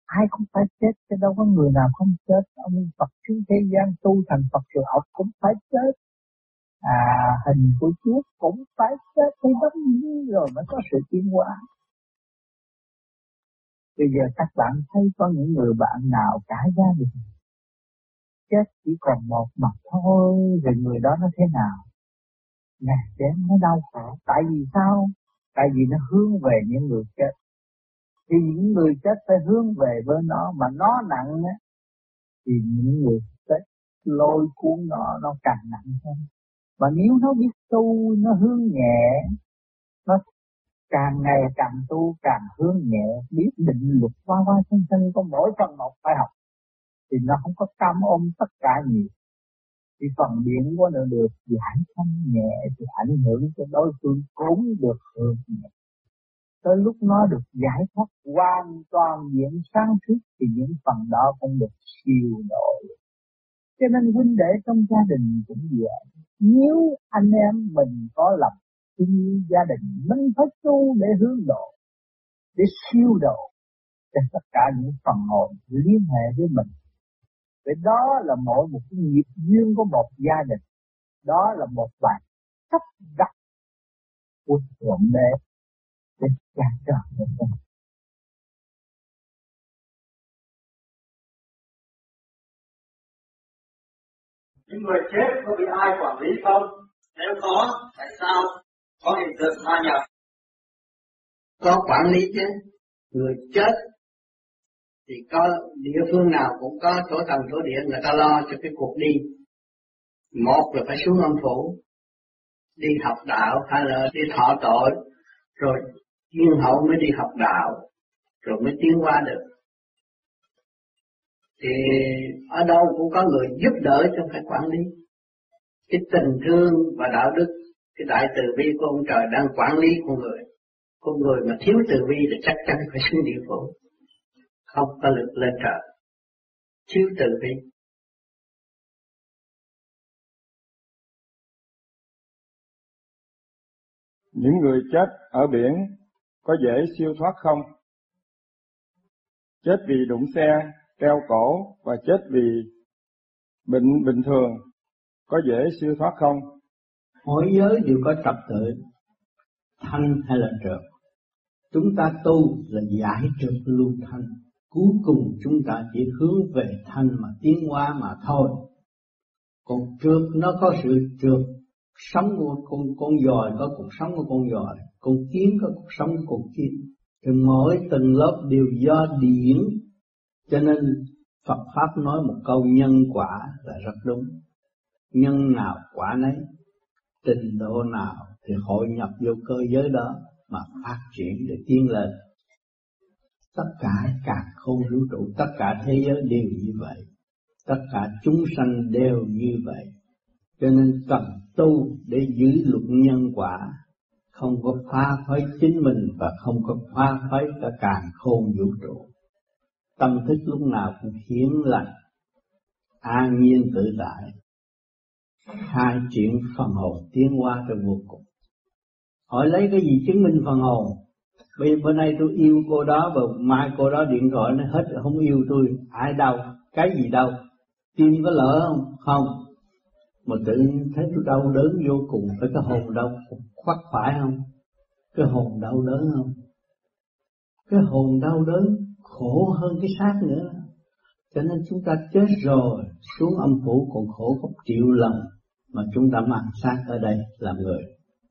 ai cũng phải chết, chứ đâu có người nào không chết. Ông Phật xuống thế gian tu thành Phật rồi ông cũng phải chết. Hình của Chúa cũng phải chết, phải đóng như rồi mới có sự tiến hóa. Bây giờ các bạn thấy có những người bạn nào cả gia đình chết chỉ còn một mặt thôi, rồi người đó nó thế nào? Ngàn chén nó đau khổ. Tại vì sao? Tại vì nó hướng về những người chết. Thì những người chết phải hướng về với nó, mà nó nặng á, thì những người chết lôi cuốn nó càng nặng hơn. Mà nếu nó biết tu, nó hướng nhẹ, nó càng ngày càng tu càng hướng nhẹ, biết định luật qua sinh có mỗi phần một phải học, thì nó không có cam ôm tất cả nhiều. Thì phần điện của nó được giải thông nhẹ thì ảnh hưởng cho đối phương cũng được hưởng nhẹ. Tới lúc nó được giải thoát hoàn toàn diện sáng suốt thì những phần đó cũng được siêu độ. Cho nên huynh đệ trong gia đình cũng vậy. Nếu anh em mình có lòng tin gia đình, mình phải tu để hướng độ, để siêu độ cho tất cả những phần hồn liên hệ với mình. Vì đó là mỗi một cái nghiệp duyên của một gia đình. Đó là một bài sắp đặt của Thượng Đế để trả trợ cho mình. Những người chết có bị ai quản lý không? Nếu có, tại sao có hiện tượng ma nhập? Có quản lý chứ. Người chết thì có địa phương nào cũng có chỗ tầng chỗ địa, người ta lo cho cái cuộc đi. Một là phải xuống âm phủ, đi học đạo, hay là đi thọ tội, rồi duyên hậu mới đi học đạo, rồi mới tiến qua được. Thì ở đâu cũng có người giúp đỡ cho phải quản lý. Cái tình thương và đạo đức, cái đại từ bi của ông trời đang quản lý con người. Con người mà thiếu từ bi thì chắc chắn phải xuống địa phủ, không có lực lên trời. Thiếu từ bi. Những người chết ở biển có dễ siêu thoát không? Chết vì đụng xe, treo cổ và chết vì bệnh bình thường có dễ siêu thoát không? Mỗi giới đều có trật tự, thanh hay là trượt. Chúng ta tu là giải trượt lưu thanh. Cuối cùng chúng ta chỉ hướng về thanh mà tiến hóa mà thôi. Còn trượt nó có sự trượt. Sống của con dòi có cuộc sống của con dòi, con kiến có cuộc sống của con kiến. Thì mỗi tầng lớp đều do điển. Cho nên Phật Pháp nói một câu nhân quả là rất đúng. Nhân nào quả nấy, trình độ nào thì hội nhập vô cơ giới đó mà phát triển để tiến lên. Tất cả càn khôn vũ trụ, tất cả thế giới đều như vậy. Tất cả chúng sanh đều như vậy. Cho nên cần tu để giữ luật nhân quả, không có phá phái chính mình và không có phá phái cả càn khôn vũ trụ. Tâm thức lúc nào cũng hiển lành, an nhiên tự tại, khai triển phần hồn tiến hóa trong vô cùng. Hỏi lấy cái gì chứng minh phần hồn? Bữa nay tôi yêu cô đó và mai cô đó điện thoại nó hết không yêu tôi. Ai đau? Cái gì đau? Tim có lỡ không? Không. Mà tự nhiên thấy tôi đau đớn vô cùng, phải cái hồn đau khoắt phải không? Cái hồn đau đớn không? Cái hồn đau đớn khổ hơn cái xác nữa. Cho nên chúng ta chết rồi, xuống âm phủ còn khổ gấp triệu lần mà chúng ta mang xác ở đây làm người.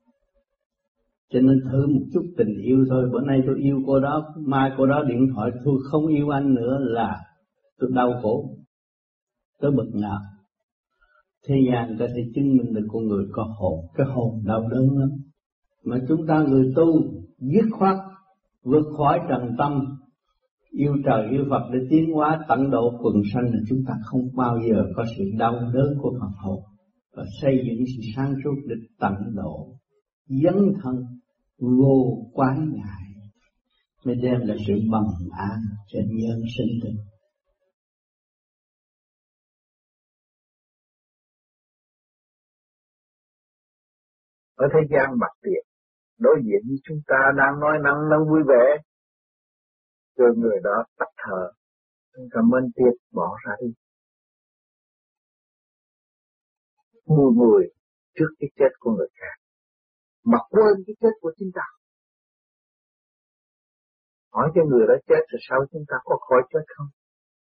Cho nên thử một chút tình yêu thôi. Bữa nay tôi yêu cô đó, mai cô đó điện thoại tôi không yêu anh nữa là tôi đau khổ tới bực nào. Thế gian ta sẽ chứng minh được con người có hồn. Cái hồn đau đớn lắm. Mà chúng ta người tu dứt khoát vượt khỏi trần tâm, yêu trời yêu Phật để tiến hóa tận độ quần sanh, là chúng ta không bao giờ có sự đau đớn của phần hồn, và xây dựng sự sáng suốt để tận độ dấn thân vô quái ngại mới đem lại sự bằng an cho nhân sinh linh. Ở thế gian bạc tiệc, đối diện với chúng ta đang nói năng vui vẻ, rồi người đó tắt thở, chúng ta mênh tiết bỏ ra đi. Mua người trước cái chết của người khác, mà quên cái chết của chính ta. Hỏi cho người đó chết rồi sao chúng ta có khỏi chết không?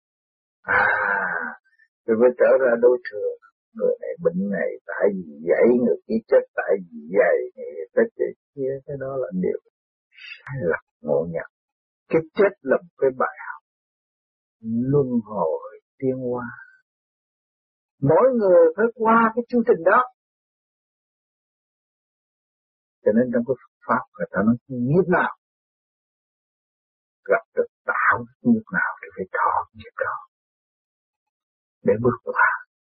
Rồi mới trở ra đối thừa. Người này bệnh này tại vì vậy, người kia chết tại vì vậy, người ta chết kia. Cái đó là điều sai lầm ngộ nhận. Cái chết là một cái bài học luân hồi tiến hóa. Mỗi người phải qua cái chương trình đó. Cho nên trong cái Pháp người ta nói nghiệp nào gặp được tạo nghiệp nào thì phải thọ nghiệp đó để bước qua.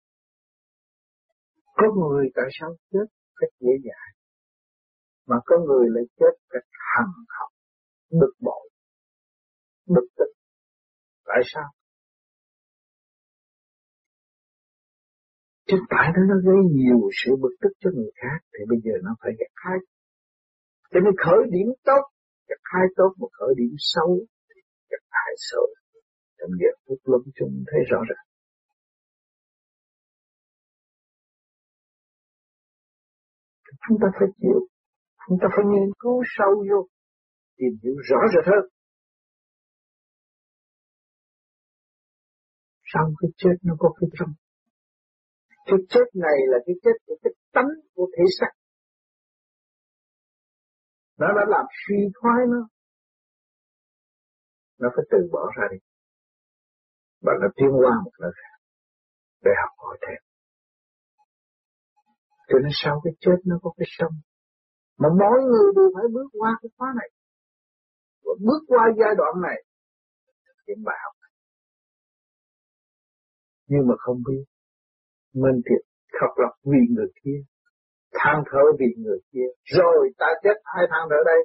Có người tại sao chết cách dễ dàng, mà có người lại chết cách hằn học, bực bội, bực tức. Tại sao? Chứ tại nó gây nhiều sự bực tức cho người khác thì bây giờ nó phải gặt hái. Cho nên khởi điểm tốt, gặt hái tốt, mà khởi điểm xấu thì gặt hái xấu. Trong giờ phút lâm chung thấy rõ ràng. Chúng ta phải chịu, chúng ta phải nghiên cứu sâu vô, tìm hiểu rõ rệt hơn. Sau cái chết nó có cái trong. Cái chết này là cái chết của cái tánh của thể xác. Nó đã làm suy thoái nó. Nó phải từ bỏ ra đi. Và nó tiến qua một nơi khác để học hỏi thêm. Cho nên sau cái chết nó có cái sống. Mà mỗi người đều phải bước qua cái khóa này. Và bước qua giai đoạn này. Những bài học này. Nhưng mà không biết. Minh thiệt khóc lóc vì người kia. Than thở vì người kia. Rồi ta chết ai than thở đây?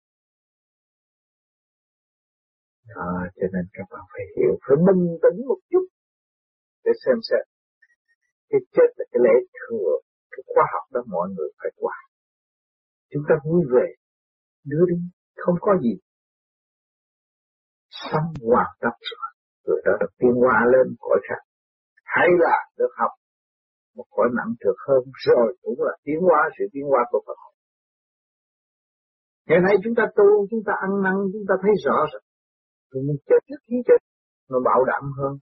Cho nên các bạn phải hiểu. Phải bình tĩnh một chút. Để xem xét. Cái chết là cái lễ thừa. Cái khoa học đó mọi người phải qua. Chúng ta vui vẻ. Đưa đi. Không có gì. Xong hoàn tất rồi. Rồi đó được tiến hóa lên cõi khác. Hay là được học một cõi nặng trược hơn. Rồi cũng là tiến hóa, sự tiến hóa của Phật học. Ngày nay chúng ta tu, chúng ta ăn năn, chúng ta thấy rõ rồi. Rồi mình chết trước khi chết, nó bạo đạm hơn.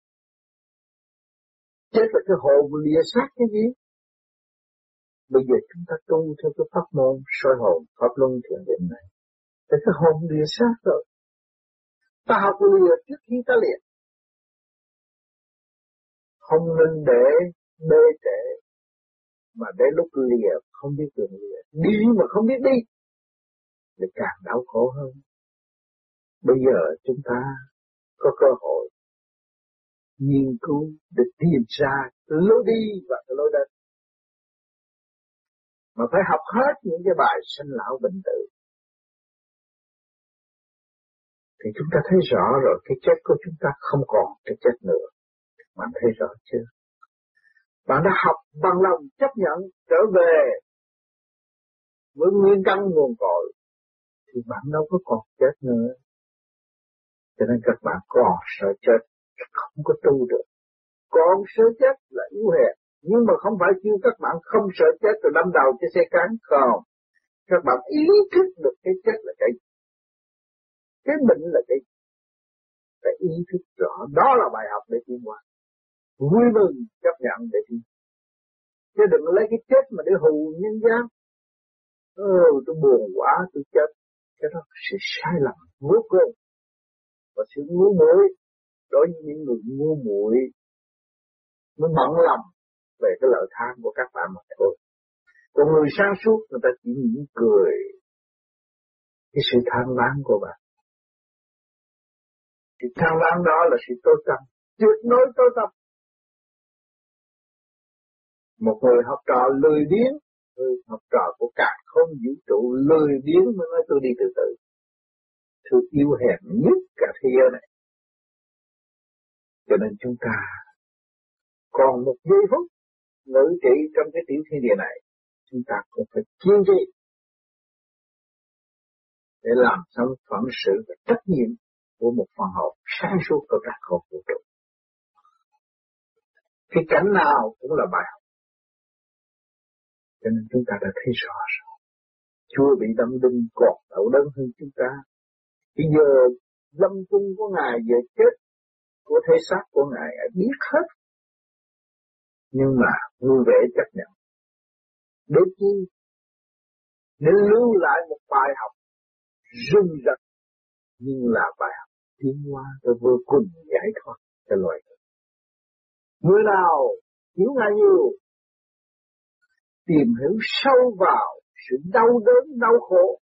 Chết là cái hồn lìa xác cái gì? Bây giờ chúng ta tu theo cái pháp môn soi hồn, pháp luân thiền định này. Thì cái hồn lìa xác rồi. Ta học lìa trước khi ta lìa. Không nên để bê trễ, mà để lúc lìa không biết đường lìa. Đi mà không biết đi, thì càng đau khổ hơn. Bây giờ chúng ta có cơ hội nghiên cứu để tìm ra lối đi và cái lối đến. Mà phải học hết những cái bài sanh lão bệnh tử. Thì chúng ta thấy rõ rồi cái chết của chúng ta không còn cái chết nữa. Bạn thấy rõ chưa? Bạn đã học bằng lòng chấp nhận trở về với nguyên căn nguồn cội thì bạn đâu có còn chết nữa. Cho nên các bạn còn sợ chết không có tu được. Còn sợ chết là yếu hèn. Nhưng mà không phải kêu các bạn không sợ chết rồi đâm đầu cho xe cán. Không. Các bạn ý thức được cái chết là cái bệnh là cái phải ý thức rõ. Đó là bài học để tiến hóa. Vui mừng chấp nhận để tiến. Chứ đừng lấy cái chết mà để hù nhân gian. Tôi buồn quá, tôi chết. Cái đó là sự sai lầm vô cùng. Và sự ngu muội đối với những người ngu muội mới bận lòng về cái lợi tham của các bạn mà thôi. Còn người sáng suốt người ta chỉ mỉm cười cái sự tham lam của bạn. Sự tham lam đó là sự tối tâm, tuyệt đối tối tâm. Một người học trò lười biếng, người học trò của cả không vũ trụ lười biếng mới nói tôi đi từ từ. Thứ yêu hèn nhất cả thế giới này. Cho nên chúng ta còn một giây phút ngự trị trong cái tiểu thiên địa này, chúng ta cũng phải kiên trì để làm xong phận sự và trách nhiệm của một phần hồn sáng suốt của các hồn vũ trụ. Cái cảnh nào cũng là bài học. Cho nên chúng ta đã thấy rõ rồi. Chúa bị đâm đinh còn đau đớn hơn chúng ta. Bây giờ lâm chung của Ngài, giờ chết của thể xác của Ngài biết hết. Nhưng mà vui vẻ chấp nhận. Để chi? Để lưu lại một bài học rung rật, nhưng là bài học tiến hóa cho vô cùng giải thoát cho loài người. Người nào hiểu Ngài nhiều, tìm hiểu sâu vào sự đau đớn, đau khổ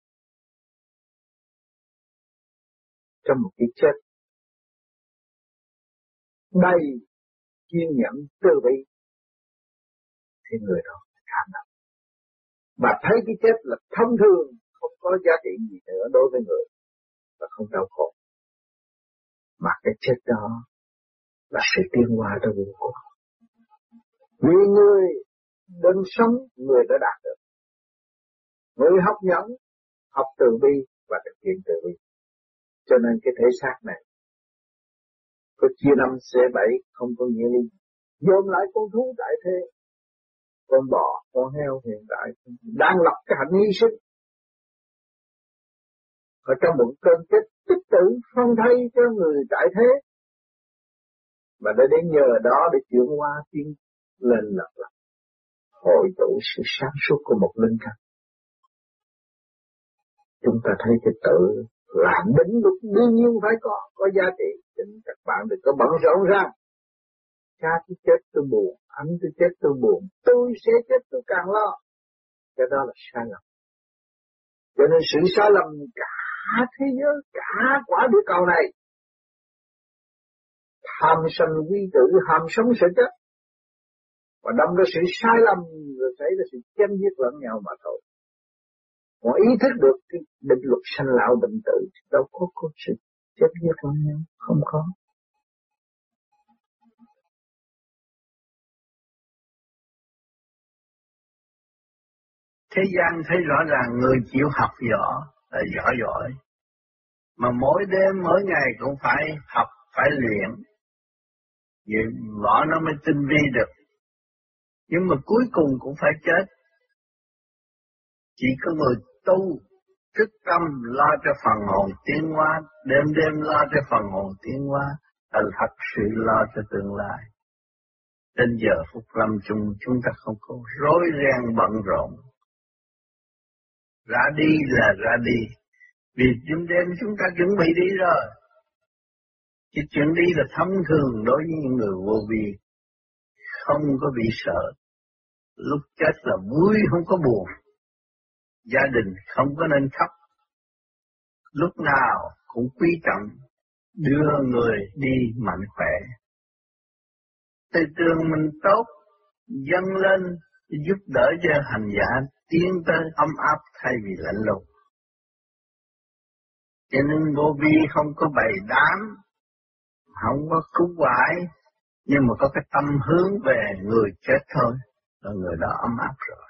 trong một cái chết đầy kiên nhẫn từ bi, thì người đó cảm động và thấy cái chết là thông thường, không có giá trị gì nữa đối với người và không đau khổ, mà cái chết đó là sự tiến hóa trong vô cùng. Vì người đừng sống, người đã đạt được. Người học nhẫn, học từ bi và thực hiện từ bi. Cho nên cái thể xác này có chia 5 C7 không có nghĩa lý. Dồn lại con thú tại thế, con bò, con heo hiện tại đang lập cái hạnh hy sinh. Ở trong một cơn chết tích tử phân thay cho người tại thế. Và để đến nhờ đó để chuyển hóa tiến lên lập lập. Hội tụ sự sáng suốt của một linh căn. Chúng ta thấy cái tự là đỉnh lúc đương nhiên phải có giá trị. Cho nên các bạn đừng có bận rộn rằng cha tôi chết tôi buồn, anh tôi chết tôi buồn, tôi sẽ chết tôi càng lo. Cái đó là sai lầm. Cho nên sự sai lầm cả thế giới, cả quả địa cầu này, tham sân vi tử, ham sống sợ chết, và đâm ra sự sai lầm rồi xảy ra sự chém giết lẫn nhau mà thôi. Còn ý thức được cái định luật sanh lão bệnh tử, đâu có sự chém giết lẫn nhau, không có. Thế gian thấy rõ ràng người chịu học là giỏi. Mà mỗi đêm, mỗi ngày cũng phải học, phải luyện. Vậy võ nó mới tinh vi được. Nhưng mà cuối cùng cũng phải chết. Chỉ có người tu, thức tâm lo cho phần hồn tiến hóa, đêm lo cho phần hồn tiến hóa, là thật sự lo cho tương lai. Đến giờ phút lâm chung chúng ta không có rối ren bận rộn. Ra đi là ra đi. Vì đêm chúng ta chuẩn bị đi rồi. Cái chuyện đi là thông thường đối với những người vô vi. Không có bị sợ. Lúc chết là vui không có buồn. Gia đình không có nên khóc. Lúc nào cũng quý trọng đưa người đi mạnh khỏe. Tư tưởng mình tốt, dâng lên giúp đỡ cho hành giả tiến tới ấm áp thay vì lạnh lùng. Cho nên vô vi không có bày đám, không có cúng quải, nhưng mà có cái tâm hướng về người chết thôi, là người đó ấm áp rồi.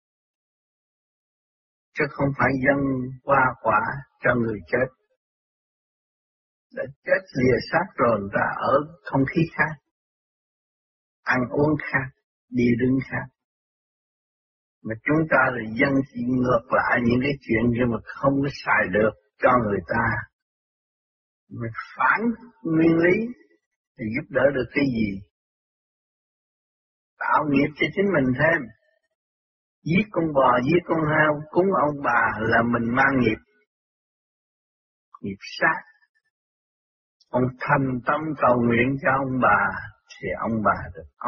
Chứ không phải dâng hoa quả cho người chết. Đã chết lìa xác rồi người ta ở không khí khác, ăn uống khác, đi đứng khác. Mà chúng ta là dân chỉ ngược lại những cái chuyện nhưng mà không có xài được cho người ta. Mình phản nguyên lý thì giúp đỡ được cái gì? Tạo nghiệp cho chính mình thêm. Giết con bò, giết con heo, cúng ông bà là mình mang nghiệp. Nghiệp sát. Ông thành tâm cầu nguyện cho ông bà thì ông bà được ấm.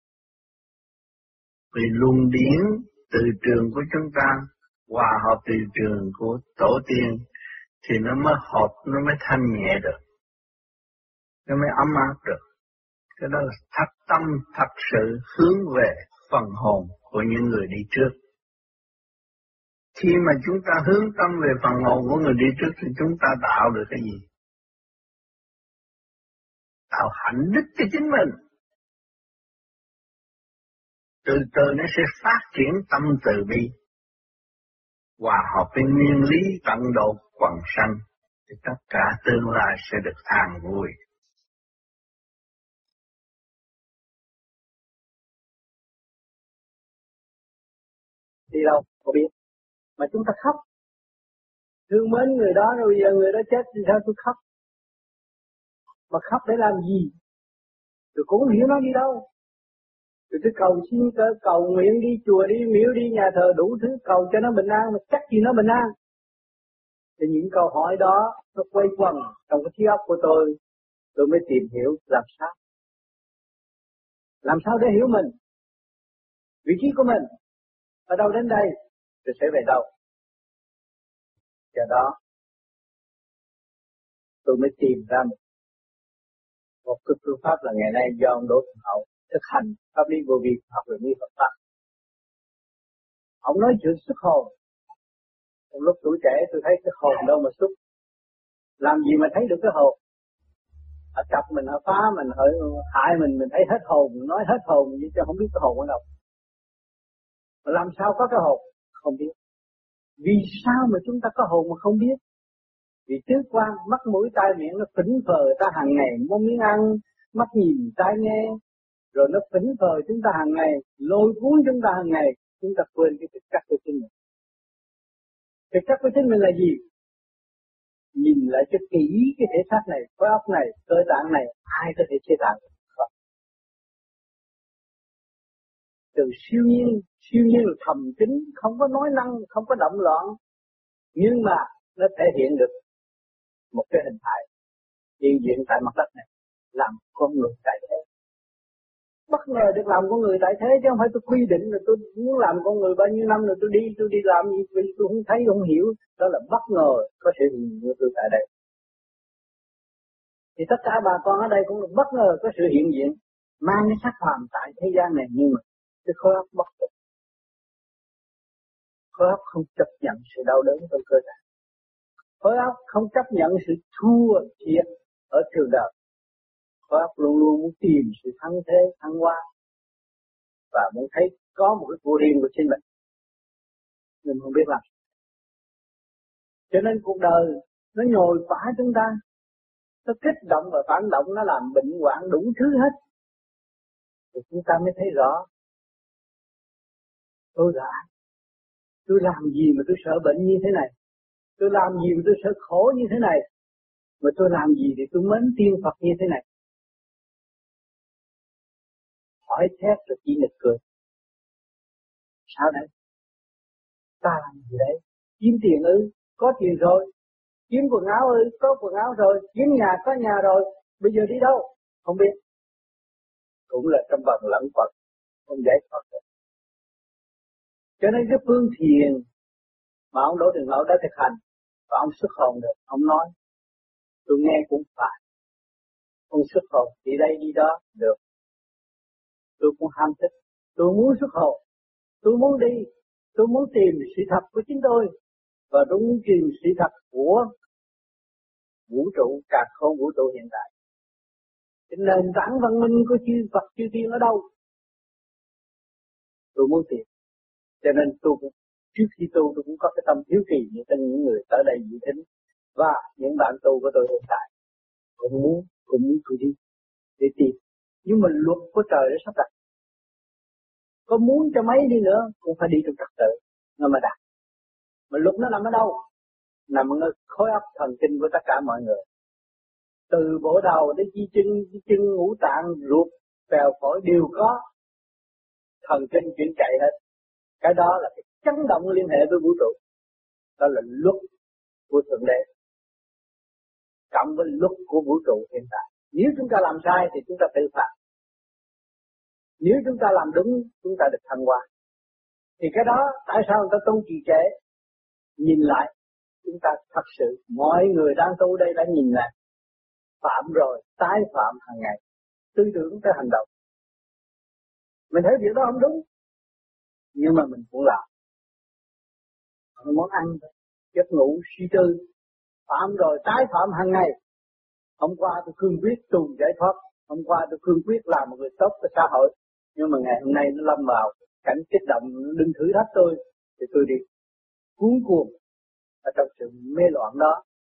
Vì luân điển từ trường của chúng ta hòa hợp từ trường của tổ tiên thì nó mới hợp, nó mới thanh nhẹ được, nó mới ấm áp được. Cái đó là thật tâm, thật sự hướng về phần hồn của những người đi trước. Khi mà chúng ta hướng tâm về phần hồn của người đi trước thì chúng ta tạo được cái gì? Tạo hạnh đức cho chính mình. Từ từ nó sẽ phát triển tâm từ bi, hòa hợp với nguyên lý tận độ quần sanh, thì tất cả tương lai sẽ được an vui. Đi đâu có biết, mà chúng ta khóc, thương mến người đó rồi giờ người đó chết thì sao tôi khóc? Mà khóc để làm gì? Tôi cũng không hiểu nó đi đâu. Tôi cầu xin cầu nguyện đi chùa đi miếu đi nhà thờ đủ thứ cầu cho nó bình an, mà chắc gì nó bình an. Thì những câu hỏi đó nó quay quẩn trong cái trí óc của tôi mới tìm hiểu làm sao. Làm sao để hiểu mình, vị trí của mình, ở đâu đến đây, rồi sẽ về đâu. Do đó, tôi mới tìm ra một cái phương pháp là ngày nay do ông Đỗ Thành Hậu thực hành pháp lý vô vi học về lý Phật pháp. Ông nói chuyện xuất hồn. Lúc tuổi trẻ tôi thấy cái hồn đâu mà xuất. Làm gì mà thấy được cái hồn? Ở cặp mình, ở phá mình, ở hại mình thấy hết hồn, nói hết hồn nhưng chứ không biết cái hồn ở đâu. Mà làm sao có cái hồn? Không biết. Vì sao mà chúng ta có hồn mà không biết? Vì tứ quan, mắt mũi tai miệng nó phỉnh phờ ta hàng ngày, muốn miếng ăn, mắt nhìn tai nghe, rồi nó phỉnh phờ chúng ta hàng ngày, lôi cuốn chúng ta hàng ngày, chúng ta quên cái thực chất của chính mình. Thực chất của chính mình là gì? Nhìn lại cho kỹ cái thể xác này, khối óc này, cơ tạng này, ai có thể chế tạo được không? Từ siêu nhiên là thầm kín, không có nói năng, không có động loạn, nhưng mà nó thể hiện được một cái hình thái hiện diện tại mặt đất này, làm con người tại thế. Bất ngờ được làm con người tại thế chứ không phải tôi quy định là tôi muốn làm con người bao nhiêu năm rồi tôi đi làm gì vì tôi không thấy không hiểu. Đó là bất ngờ có sự hiện diện của tôi tại đây. Thì tất cả bà con ở đây cũng là bất ngờ có sự hiện diện mang cái sắc phàm tại thế gian này, nhưng mà cái khối óc bất tử. Khối óc không chấp nhận sự đau đớn trong cơ thể. Khối óc không chấp nhận sự thua thiệt ở trường đời. Khối óc luôn luôn muốn tìm sự thăng thế, thăng hoa và muốn thấy có một cái của riêng của chính mình. Nhưng không biết làm. Cho nên cuộc đời nó nhồi phá chúng ta, nó kích động và phản động, nó làm bệnh hoạn đủ thứ hết. Thì chúng ta mới thấy rõ tôi là ai? Tôi làm gì mà tôi sợ bệnh như thế này? Tôi làm gì mà tôi sợ khổ như thế này? Mà tôi làm gì thì tôi mến tiên Phật như thế này? Hỏi thét rồi chỉ nực cười. Sao đấy? Ta làm gì đấy? Kiếm tiền ư? Có tiền rồi. Kiếm quần áo ư? Có quần áo rồi. Kiếm nhà có nhà rồi. Bây giờ đi đâu? Không biết. Cũng là trong vòng lẫn quẩn, không giải thoát được. Cho nên cái phương thiền mà ông Đỗ Thành Hậu đã thực hành và ông xuất hồn được, ông nói tôi nghe cũng phải. Ông xuất hồn đi đây đi đó được. Tôi cũng ham thích, tôi muốn xuất hồn, tôi muốn đi, tôi muốn tìm sự thật của chính tôi và tôi muốn tìm sự thật của vũ trụ, cả không vũ trụ hiện tại. Cái nền tảng văn minh của chư Phật chư Tiên ở đâu? Tôi muốn tìm. Cho nên tôi cũng, trước khi tôi cũng có cái tâm hiếu kỳ như trên những người tới đây dự thính và những bạn tu của tôi hiện tại. Cũng muốn tôi đi để tìm. Nhưng mà luật của trời nó sắp đặt. Có muốn cho mấy đi nữa cũng phải đi trong trật tự nó mới đạt. Mà luật nó nằm ở đâu? Nằm ở khối óc thần kinh của tất cả mọi người. Từ bộ đầu đến chi chân ngũ tạng, ruột, phèo phổi đều có thần kinh chuyển chạy hết. Cái đó là cái chấn động liên hệ với vũ trụ. Đó là luật của Thượng Đế cộng với luật của vũ trụ hiện tại. Nếu chúng ta làm sai thì chúng ta tự phạt. Nếu chúng ta làm đúng, chúng ta được thăng hoa. Thì cái đó tại sao người ta tu trì trệ? Nhìn lại, chúng ta thật sự mọi người đang tu đây đã nhìn lại, phạm rồi tái phạm hàng ngày, tư tưởng tới hành động. Mình thấy việc đó không đúng, nhưng mà mình cũng làm. Không muốn ăn, giấc ngủ suy tư, phạm rồi tái phạm hàng ngày. Hôm qua tôi cương quyết tu giải thoát, hôm qua tôi cương quyết làm một người tốt cho xã hội, nhưng mà ngày hôm nay nó lâm vào cảnh kích động, đừng thử thách tôi, thì tôi đi cuốn cuồng ở trong sự mê loạn đó,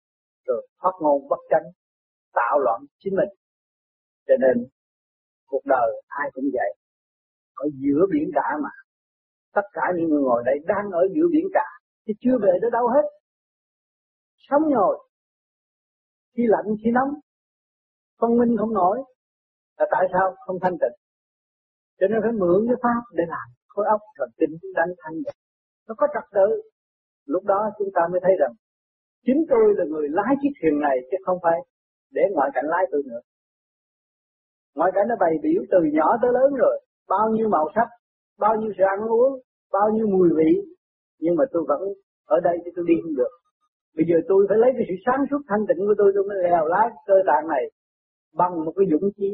rồi thoát ngôn bất chánh, tạo loạn chính mình. Cho nên cuộc đời ai cũng vậy, ở giữa biển cả mà. Tất cả những người ngồi đây đang ở giữa biển cả, chứ chưa về tới đâu hết. Sống nhồi, khi lạnh khi nóng, phân minh không nổi, là tại sao không thanh tịnh? Cho nên phải mượn cái pháp để làm khối óc thần kinh đánh thanh tịnh. Nó có trật tự. Lúc đó chúng ta mới thấy rằng chính tôi là người lái chiếc thuyền này, chứ không phải để ngoại cảnh lái tôi nữa. Ngoại cảnh nó bày biểu từ nhỏ tới lớn rồi, bao nhiêu màu sắc, bao nhiêu sự ăn uống, bao nhiêu mùi vị, nhưng mà tôi vẫn ở đây thì tôi đi không được. Bây giờ tôi phải lấy cái sự sáng suốt thanh tịnh của tôi mới lèo lái cơ tạng này bằng một cái dũng chí,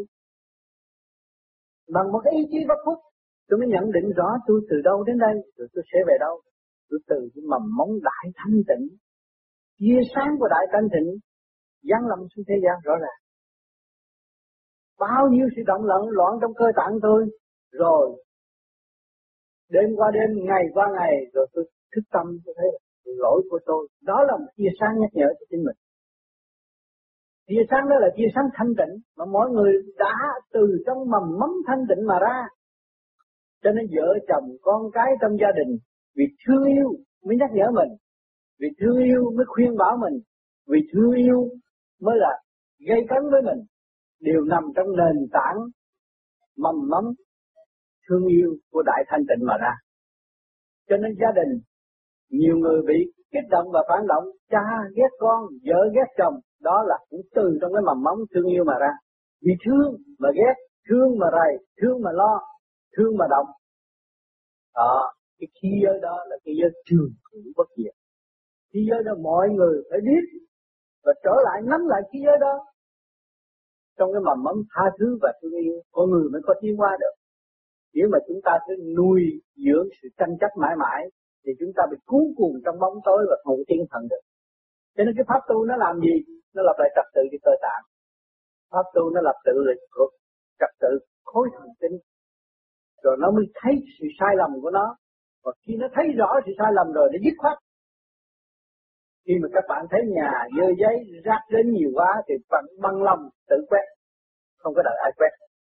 bằng một cái ý chí bất khuất. Tôi mới nhận định rõ tôi từ đâu đến đây, rồi tôi sẽ về đâu. Tôi từ cái mầm móng đại thanh tịnh, tia sáng của đại thanh tịnh giáng lâm xuống thế gian rõ ràng. Bao nhiêu sự động loạn trong cơ tạng tôi, rồi đêm qua đêm, ngày qua ngày, rồi tôi thức tâm tôi thấy lỗi của tôi. Đó là một tia sáng nhắc nhở cho chính mình. Tia sáng đó là tia sáng thanh tịnh mà mỗi người đã từ trong mầm móng thanh tịnh mà ra. Cho nên vợ chồng con cái trong gia đình vì thương yêu mới nhắc nhở mình, vì thương yêu mới khuyên bảo mình, vì thương yêu mới là gây cấn với mình, đều nằm trong nền tảng mầm móng thương yêu của đại thanh tịnh mà ra. Cho nên gia đình nhiều người bị kích động và phản động, cha ghét con, vợ ghét chồng, đó là cũng từ trong cái mầm móng thương yêu mà ra. Vì thương mà ghét, thương mà rầy, thương mà lo, thương mà động. Đó, cái khí giới đó là cái giới trường cửu bất diệt. Khí giới đó mọi người phải biết và trở lại nắm lại khí giới đó. Trong cái mầm móng tha thứ và thương yêu, con người mới có tiến hóa được. Nếu mà chúng ta cứ nuôi dưỡng sự tranh chấp mãi mãi, thì chúng ta bị cuốn cuồng trong bóng tối và không tiến thần được. Cho nên cái pháp tu nó làm gì? Nó lập lại trật tự cái cơ tạng. Pháp tu nó lập tự lại trật tự khối thần kinh. Rồi nó mới thấy sự sai lầm của nó. Và khi nó thấy rõ sự sai lầm rồi, nó dứt khoát. Khi mà các bạn thấy nhà dơ giấy rác đến nhiều quá thì bạn bằng lòng tự quét, không có đợi ai quét.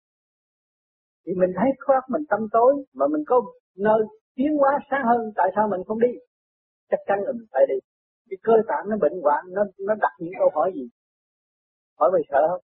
Thì mình thấy khoác mình tâm tối mà mình có nơi tiến hóa sáng hơn, tại sao mình không đi? Chắc chắn là mình phải đi. Cái cơ tạng nó bệnh hoạn, nó đặt những câu hỏi gì? Hỏi mày sợ không?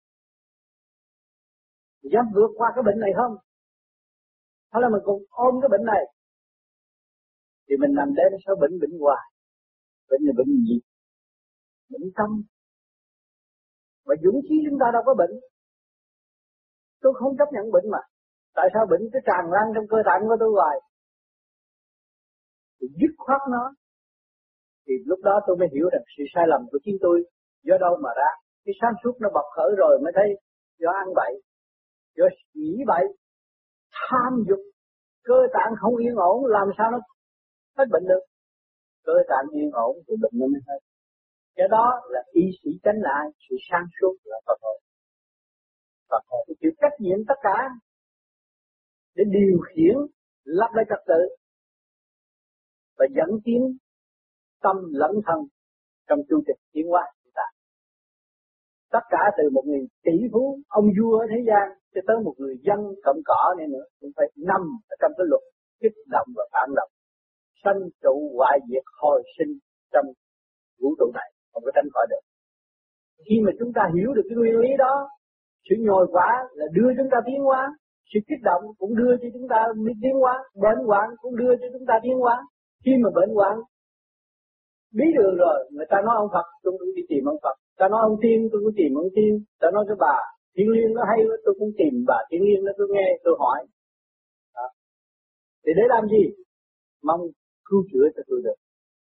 Dám vượt qua cái bệnh này không? Hay là mình còn ôm cái bệnh này? Thì mình nằm đây nó sao bệnh hoài. Bệnh là bệnh gì? Bệnh tâm. Và dũng khí chúng ta đâu có bệnh. Tôi không chấp nhận bệnh mà. Tại sao bệnh cứ tràn lan trong cơ tạng của tôi hoài? Thì dứt khoát nó. Thì lúc đó tôi mới hiểu rằng sự sai lầm của chính tôi do đâu mà ra. Cái sáng suốt nó bộc khởi rồi mới thấy do ăn bậy, do nghĩ bậy, tham dục, cơ tạng không yên ổn, làm sao nó hết bệnh được. Cơ tạng yên ổn thì bệnh nó mới hết. Cái đó là y sĩ chánh lại, sự sáng suốt là Phật hồn. Phật hồn phải chịu trách nhiệm tất cả để điều khiển, lập lại trật tự và dẫn tiến tâm lẫn thân trong chu trình tiến hóa của chúng ta. Tất cả từ một người tỷ phú, ông vua ở thế gian cho tới một người dân cặm cỏ này nữa cũng phải nằm ở trong cái luật kích động và phản động, sanh trụ hoại diệt hồi sinh trong vũ trụ này, không có tránh khỏi được. Khi mà chúng ta hiểu được cái nguyên lý đó, sự nhồi quả là đưa chúng ta tiến hóa, sự kích động cũng đưa cho chúng ta tiến hóa, bệnh hoạn cũng đưa cho chúng ta tiến hóa. Khi mà bệnh hoạn bí đường rồi, người ta nói ông Phật, tôi cũng đi tìm ông Phật. Ta nói ông Tiên, tôi cũng tìm ông Tiên. Ta nói cái bà Thiên Liên nó hay, tôi cũng tìm bà Thiên Liên đó, tôi nghe, tôi hỏi. Đó. Thì để làm gì? Mong cứu chữa cho tôi được.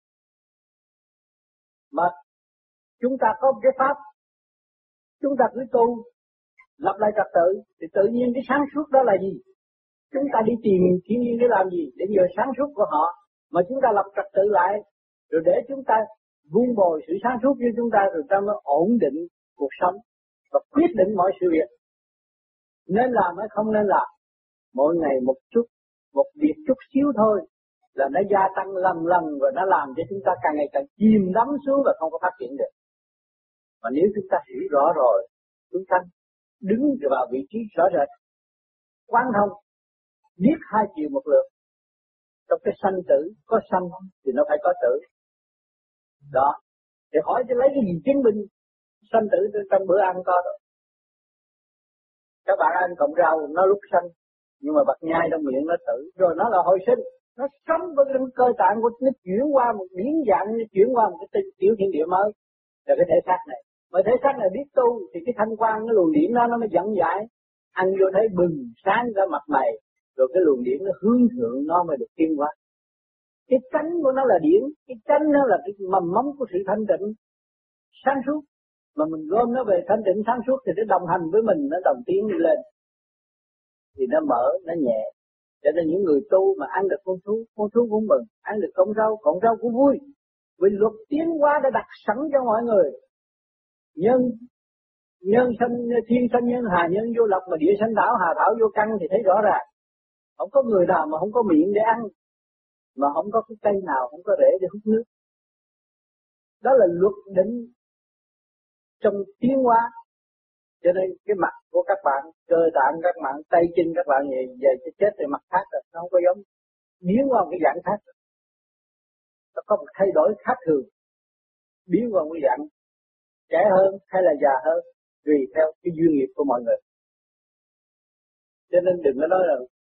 Mà chúng ta có cái pháp, chúng ta cứ tu, lập lại trật tự, thì tự nhiên cái sáng suốt đó là gì? Chúng ta đi tìm Thiên Liên để làm gì? Để nhờ sáng suốt của họ. Mà chúng ta lập trật tự lại, rồi để chúng ta vun bồi sự sáng suốt cho chúng ta, rồi ta mới ổn định cuộc sống và quyết định mọi sự việc. Nên làm hay không nên làm, mỗi ngày một chút, một việc chút xíu thôi là nó gia tăng lần và nó làm cho chúng ta càng ngày càng chìm đắm xuống và không có phát triển được. Mà nếu chúng ta hiểu rõ rồi, chúng ta đứng vào vị trí rõ rệt, quán thông, biết hai chiều một lượt. Trong cái sanh tử, có sanh thì nó phải có tử. Đó, thì hỏi cho lấy cái gì chứng minh sanh tử trong bữa ăn có đó. Các bạn ăn cọng rau nó lúc sanh, nhưng mà bật nhai trong miệng nó tử, rồi nó là hồi sinh. Nó sống với cái cơ tạng của nó chuyển qua một biến dạng, chuyển qua một cái tiểu thiên địa mới. Là cái thể xác này. Mà thể xác này biết tu thì cái thanh quan, cái luồng điển đó nó mới dẫn giải. Ăn vô thấy bừng sáng ra mặt mày, rồi cái luồng điển nó hướng thượng nó mới được tiến hóa. Cái cánh của nó là điển, cái cánh nó là cái mầm móng của sự thanh tịnh, sáng suốt. Mà mình gom nó về thanh tịnh sáng suốt thì nó đồng hành với mình, nó đồng tiến đi lên. Thì nó mở, nó nhẹ. Cho nên những người tu mà ăn được con thú cũng mừng, ăn được cọng rau cũng vui. Vì luật tiến hóa đã đặt sẵn cho mọi người. Nhân sanh, thiên sanh nhân, hà nhân vô lộc, mà địa sanh thảo, hà thảo vô căn thì thấy rõ ràng. Không có người nào mà không có miệng để ăn, mà không có cái cây nào không có rễ để hút nước. Đó là luật định trong tiến hóa. Cho nên cái mặt của các bạn, cơ tạng các bạn, tay chân các bạn về chết thì mặt khác rồi, nó không có giống, biến qua một cái dạng khác rồi. Nó có một thay đổi khác thường, biến qua một cái dạng trẻ hơn hay là già hơn, tùy theo cái duyên nghiệp của mọi người. Cho nên đừng có nói là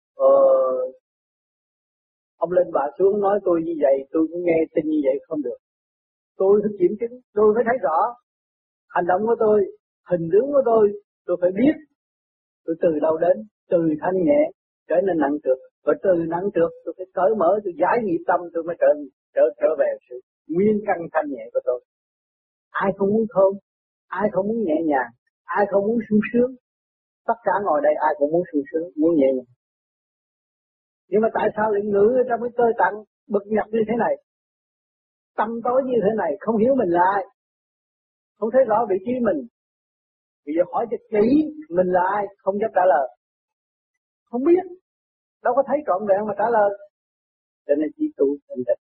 ông lên bà xuống nói tôi như vậy, tôi cũng nghe tin như vậy không được. Tôi phải kiểm chứng, tôi phải thấy rõ hành động của tôi, hình tướng của tôi phải biết tôi từ đâu đến, từ thanh nhẹ trở nên nặng trược, và từ nặng trược tôi phải cởi mở, tôi giải nghiệp tâm, tôi mới trở về sự nguyên căn thanh nhẹ của tôi. Ai không muốn thơm, ai không muốn nhẹ nhàng, ai không muốn sung sướng, tất cả ngồi đây ai cũng muốn sung sướng, muốn nhẹ nhàng. Nhưng mà tại sao lại ngự ở trong cái cơ tạng bực nhập như thế này, tâm tối như thế này, không hiểu mình là ai, không thấy rõ vị trí mình. Bây giờ hỏi cho kỹ mình là ai, không dám trả lời, không biết, đâu có thấy trọn vẹn mà trả lời. Cho nên chỉ tu thanh tịnh.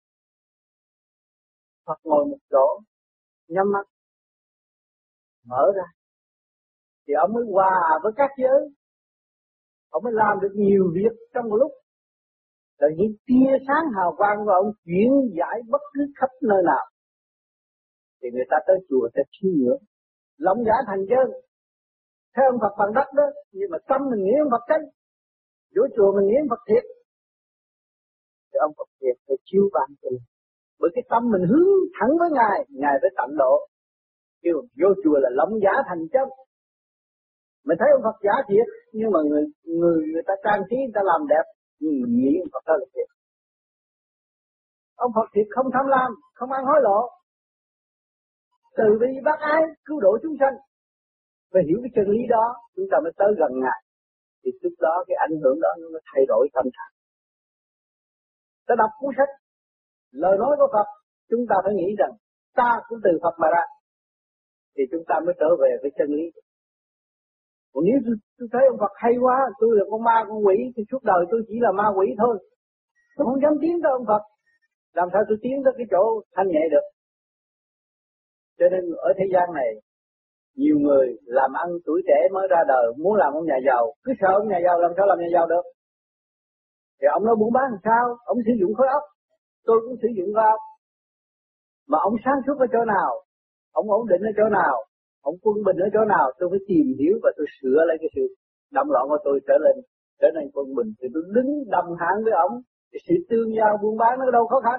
Phật ngồi một chỗ, nhắm mắt, mở ra, thì ông mới hòa với các giới, ông mới làm được nhiều việc trong một lúc. Rồi những tia sáng hào quang của ông chuyển giải bất cứ khắp nơi nào, thì người ta tới chùa sẽ chiêm ngưỡng, lòng giả thành chân. Thấy ông Phật bằng đất đó, nhưng mà tâm mình nghĩ ông Phật chân, vô chùa mình nghĩ ông Phật thiệt, thì ông Phật thiệt phải chiếu ban cho mình. Bởi cái tâm mình hướng thẳng với Ngài phải tận độ. Kêu vô chùa là lòng giả thành chân. Mình thấy ông Phật giả thiệt, nhưng mà người ta trang trí, người ta làm đẹp, nhưng mình nghĩ ông Phật đó là thiệt. Ông Phật thiệt không tham lam, không ăn hối lộ, từ bi bác ái, cứu độ chúng sanh. Và hiểu cái chân lý đó, chúng ta mới tới gần Ngài. Thì lúc đó cái ảnh hưởng đó nó mới thay đổi tâm trạng. Ta đọc cuốn sách, lời nói của Phật, chúng ta phải nghĩ rằng ta cũng từ Phật mà ra, thì chúng ta mới trở về với chân lý. Còn nếu tôi thấy ông Phật hay quá, tôi là con ma con quỷ, thì suốt đời tôi chỉ là ma quỷ thôi, tôi không dám tiến tới ông Phật. Làm sao tôi tiến tới cái chỗ thanh nhẹ được? Cho nên ở thế gian này, nhiều người làm ăn tuổi trẻ mới ra đời, muốn làm ông nhà giàu, cứ sợ ông nhà giàu làm sao làm nhà giàu được. Thì ông nói buôn bán làm sao? Ông sử dụng khối óc, tôi cũng sử dụng khối óc. Mà ông sáng suốt ở chỗ nào, ông ổn định ở chỗ nào, ông quân bình ở chỗ nào, tôi phải tìm hiểu và tôi sửa lại cái sự động loạn của tôi trở nên quân bình. Thì tôi đứng đồng hạng với ông, thì sự tương giao buôn bán nó đâu khó khăn.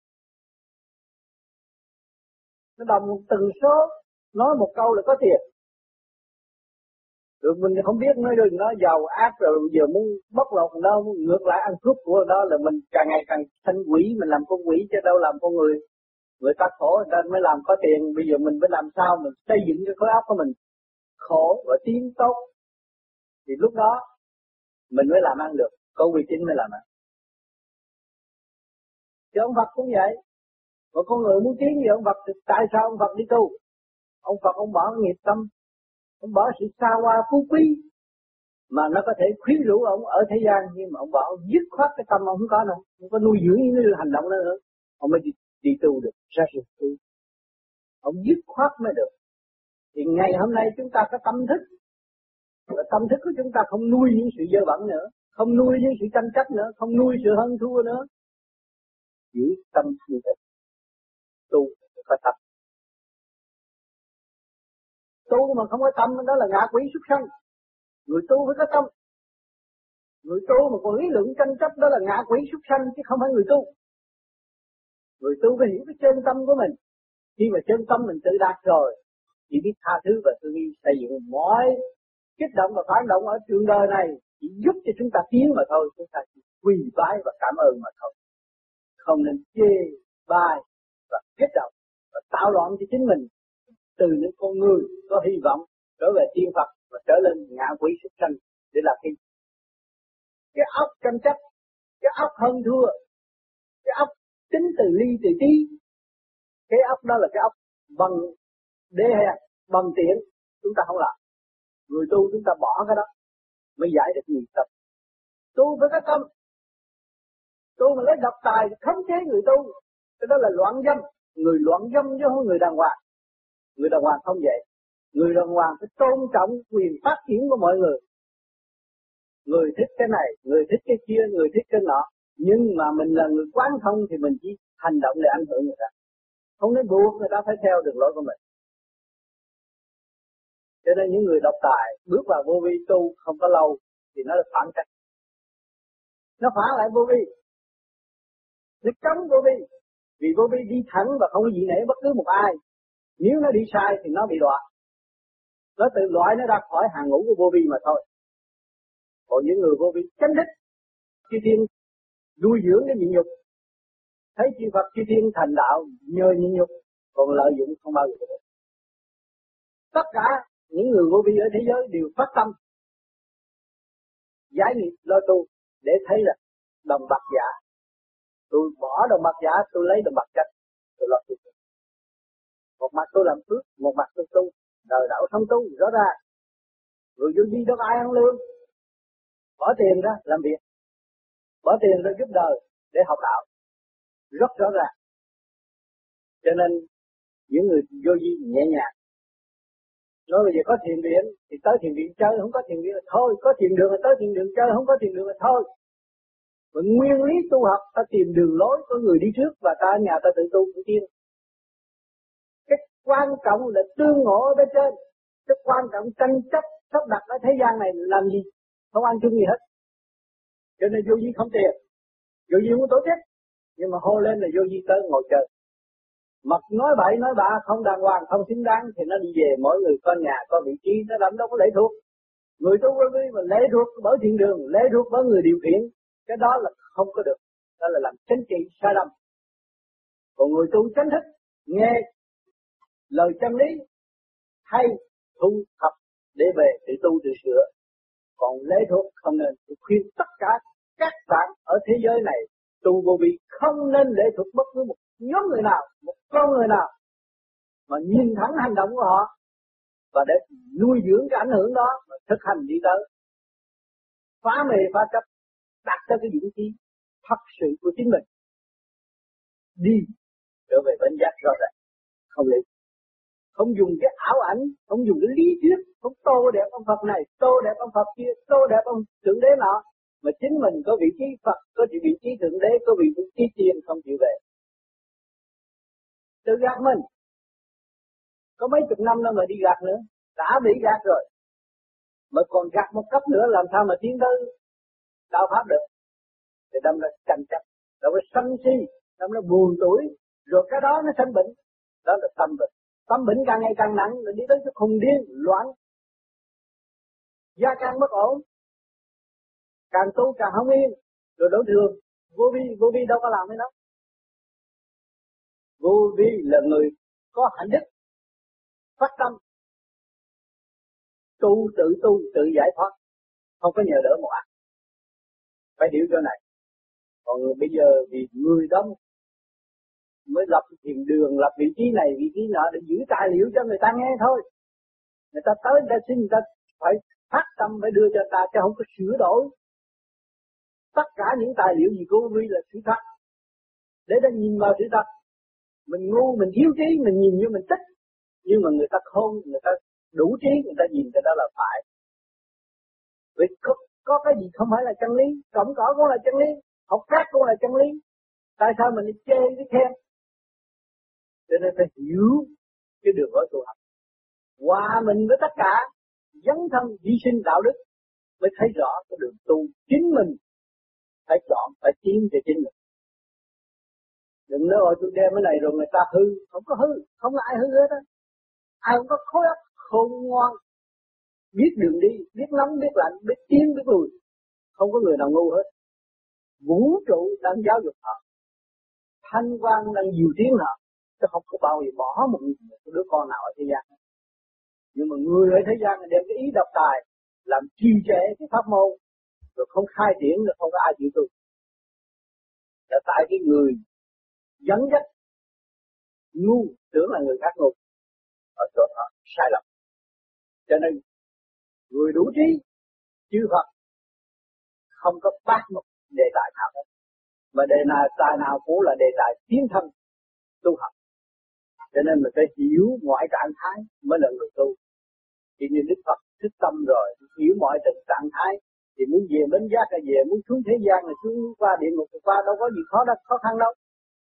Nó đồng một từ số, nói một câu là có tiền. Rồi mình không biết nói đừng nói giàu ác rồi giờ muốn bóc lột nó, ngược lại ăn cướp của đó là mình càng ngày càng thành quỷ, mình làm con quỷ chứ đâu làm con người. Người ta khổ người ta mới làm có tiền, bây giờ mình phải làm sao mình xây dựng cái khối óc của mình khổ và tiến tốt. Thì lúc đó mình mới làm ăn được, có uy tín mới làm ăn. Chứ ông Phật cũng vậy. Mà con người muốn tiến về ông Phật thì tại sao ông Phật đi tu? Ông Phật ông bỏ nghiệp tâm, ông bỏ sự xa hoa phú quý mà nó có thể khuyến rũ ông ở thế gian, nhưng mà ông bỏ ông dứt khoát cái tâm ông không có đâu, không có nuôi dưỡng những hành động đó nữa, ông mới đi tu được, ra sự tu. Ông dứt khoát mới được, Thì ngày hôm nay chúng ta có tâm thức, và tâm thức của chúng ta không nuôi những sự dơ bẩn nữa, không nuôi những sự tranh chấp nữa, không nuôi sự hơn thua nữa. Giữ tâm như thế. Tu có tâm. Tu mà không có tâm đó là ngạ quỷ súc sanh. Người tu phải có tâm. Người tu mà còn lý luận tranh chấp đó là ngạ quỷ súc sanh chứ không phải người tu. Người tu phải hiểu cái chân tâm của mình. Khi mà chân tâm mình tự đạt rồi, chỉ biết tha thứ và thương yêu, xây dựng mọi kích động và phản động ở trường đời này chỉ giúp cho chúng ta tiến mà thôi. Chúng ta chỉ quỳ bái và cảm ơn mà thôi. Không nên chê bai và kích động và tạo loạn cho chính mình. Từ những con người có hy vọng trở về tiên Phật và trở lên ngạ quỷ súc sanh để làm cái óc tranh chấp, cái óc hơn thua, cái óc tính từ ly từ tí. Cái óc đó là cái óc bằng đê hèn, bằng tiện, chúng ta không làm. Người tu chúng ta bỏ cái đó mới giải được nghiệp tập. Tu với cái tâm. Tu mà lấy độc tài khống chế người tu, cái đó là loạn dâm. Người loạn dâm chứ không người đàng hoàng. Người đàng hoàng không vậy. Người đàng hoàng phải tôn trọng quyền phát triển của mọi người. Người thích cái này, người thích cái kia, người thích cái nọ. Nhưng mà mình là người quán thông thì mình chỉ hành động để ảnh hưởng người ta. Không nên buộc người ta phải theo đường lối của mình. Cho nên những người độc tài bước vào vô vi tu không có lâu thì nó là phản cách. Nó phản lại vô vi. Nó chống vô vi. Vì vô vi đi thẳng và không có gì nể bất cứ một ai. Nếu nó đi sai thì nó bị đọa. Nó tự loại nó ra khỏi hàng ngũ của vô vi mà thôi. Còn những người vô vi chánh đích, chư thiên nuôi dưỡng cái nhịn nhục, thấy chư Phật chư thiên thành đạo nhờ nhịn nhục, còn lợi dụng không bao giờ được. Tất cả những người vô vi ở thế giới đều phát tâm giải nghiệp lo tu để thấy là đồng bạc giả. Tôi bỏ đồng bạc giả, tôi lấy đồng bạc chân, tôi lo tu. Một mặt tôi làm phước, một mặt tôi tu, đời đạo sống tu rõ ràng. Người vô vi đâu ai ăn lương, bỏ tiền ra làm việc, bỏ tiền ra giúp đời để học đạo, rất rõ ràng. Cho nên những người vô vi nhẹ nhàng. Nói bây giờ có thiền viện thì tới thiền viện chơi, không có thiền viện là thôi. Có thiền đường là tới thiền đường chơi, không có thiền đường là thôi. Và nguyên lý tu học ta tìm đường lối của người đi trước và ta ở nhà ta tự tu tự tiên. Cái quan trọng là tương ngộ ở bên trên. Cái quan trọng tranh chấp sắp đặt ở thế gian này làm gì? Không ăn chung gì hết. Cho nên vô vi không tiền. Vô vi muốn tổ chức, nhưng mà hô lên là vô vi tới ngồi chơi. Mặc nói bậy nói bạ không đàng hoàng không xứng đáng thì nó đi về, mỗi người có nhà có vị trí, nó làm đâu có lệ thuộc. Người tu vô vi mà lệ thuộc bởi thiền đường, lệ thuộc bởi người điều khiển, cái đó là không có được, đó là làm chính trị sai lầm. Còn người tu chánh thức nghe lời chân lý hay thu thập để về tự tu tự sửa. Còn lệ thuộc không nên. Tôi khuyên tất cả các bạn ở thế giới này tu vô vi không nên lệ thuộc bất cứ một nhóm người nào, một con người nào, mà nhìn thẳng hành động của họ và để nuôi dưỡng cái ảnh hưởng đó mà thực hành đi tới phá mê phá chấp, đạt tới cái vị trí thật sự của chính mình, đi trở về bên giác rõ ràng, không lệ, không dùng cái ảo ảnh, không dùng cái lý thuyết, không tô đẹp ông Phật này, tô đẹp ông Phật kia, tô đẹp ông thượng đế nọ, mà chính mình có vị trí Phật, có vị trí thượng đế, có vị trí tiên không chịu về. Tự gạt mình. Có mấy chục năm đâu mà đi gạt nữa. Đã bị gạt rồi. Mà còn gạt một cấp nữa làm sao mà tiến tới đạo pháp được. Thì đâm ra tranh chấp, đâm ra sân si, đâm ra buồn tuổi. Rồi cái đó nó sanh bệnh. Đó là tâm bệnh. Tâm bệnh càng ngày càng nặng, rồi đi tới cái khùng điên, loạn. Gia càng bất ổn. Càng tu càng không yên. Rồi đổ thường. Vô vi đâu có làm cái đó. Vô vi là người có hạnh đức, phát tâm, tu, tự giải thoát, không có nhờ đỡ một ai. Phải hiểu chỗ này. Còn bây giờ vì người đó mới lập thiền đường, lập vị trí này, vị trí nọ để giữ tài liệu cho người ta nghe thôi. Người ta tới người ta xin, người ta phải phát tâm phải đưa cho ta chứ không có sửa đổi. Tất cả những tài liệu gì của vô vi là sự thật. Để ta nhìn vào sự thật. Mình ngu, mình thiếu trí, mình nhìn như mình tích. Nhưng mà người ta khôn, người ta đủ trí người ta nhìn cái đó là phải. Vì có cái gì không phải là chân lý, trồng cỏ cũng là chân lý, học cát cũng là chân lý. Tại sao mình đi chê cái khen? Cho nên phải hiểu cái đường lối tu học, hòa mình với tất cả, dấn thân hy sinh đạo đức mới thấy rõ cái đường tu chính mình phải chọn, phải tiến cho chính mình. Đừng nói ôi tôi đem cái này rồi người ta hư, không có hư, không có ai hư hết á. Ai cũng có khối óc khôn ngoan, biết đường đi, biết nóng, biết lạnh, biết tiến, biết lùi. Không có người nào ngu hết. Vũ trụ đang giáo dục họ, thanh quan đang dìu tiến họ, chứ không có bao giờ bỏ một đứa con nào ở thế gian. Nhưng mà người ở thế gian đem cái ý độc tài làm trì trệ cái pháp môn, rồi không khai triển, rồi không có ai chịu tu. Là tại cái người dẫn dắt ngu tưởng là người khác ngu, ở chỗ họ sai lầm. Cho nên người đủ trí, chư Phật không có bắt một đề tài nào hết, và đề tài nào cũng là đề tài tiến thân tu học. Cho nên mình phải hiểu mọi trạng thái mới là người tu. Chỉ như Đức Phật thức tâm rồi, hiểu mọi từng trạng thái, thì muốn về bến giác là về, muốn xuống thế gian là xuống, qua địa ngục là qua, đâu có gì khó khăn đâu.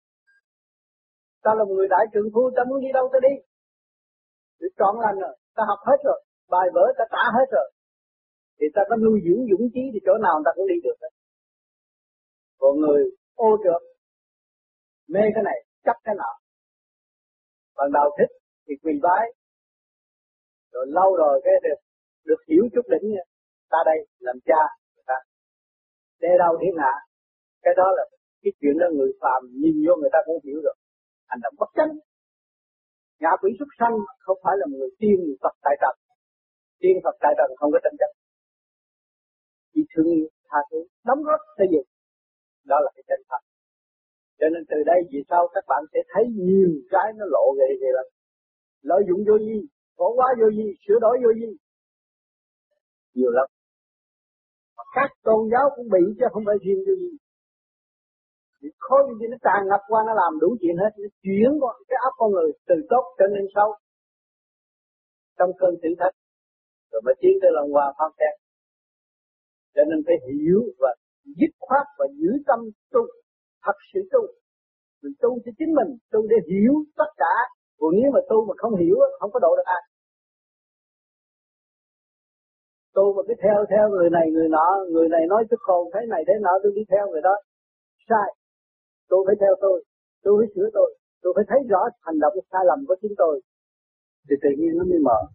Ta là một người đại trượng phu, ta muốn đi đâu ta đi. Được trọn lành rồi, ta học hết rồi, bài vở ta trả hết rồi, thì ta có nuôi dưỡng dũng chí thì chỗ nào ta cũng đi được hết. Còn người ô trượt, mê cái này, chấp cái nọ, ban đầu thích thì quỳ bái, rồi lâu rồi cái được hiểu chút đỉnh, ta đây làm cha người ta, đe đâu thiên hạ. Cái đó là cái chuyện đó người phàm nhìn vô người ta cũng hiểu được, hành động bất chánh. Ngạ quỷ súc sanh không phải là người tiên Phật tại trần, tiên Phật tại trần không có tranh chấp, chỉ thương yêu tha thứ, đóng góp xây dựng, đó là cái chân thật. Cho nên từ đây về sau các bạn sẽ thấy nhiều cái nó lộ về lắm. Lợi dụng vô vi, bỏ quá vô vi, sửa đổi vô vi, nhiều lắm. Các tôn giáo cũng bị chứ không phải riêng vô vi. Khối vô vi nó tràn ngập qua, nó làm đủ chuyện hết, nó chuyển qua cái óc con người từ tốt trở nên xấu trong cơn thử thách, rồi mới tiến tới lần hòa pháp xét. Cho nên phải hiểu và dứt khoát và giữ tâm tu, thật sự tu. Mình tu cho chính mình, tu để hiểu tất cả. Còn nếu mà tu mà không hiểu, không có độ được ai. Tu mà cứ theo người này người nọ, người này nói chút khôn, thế này thế nọ, tôi đi theo người đó. Sai. Tôi phải theo tôi phải sửa tôi phải thấy rõ hành động sai lầm của chính tôi, thì tự nhiên nó mới mở.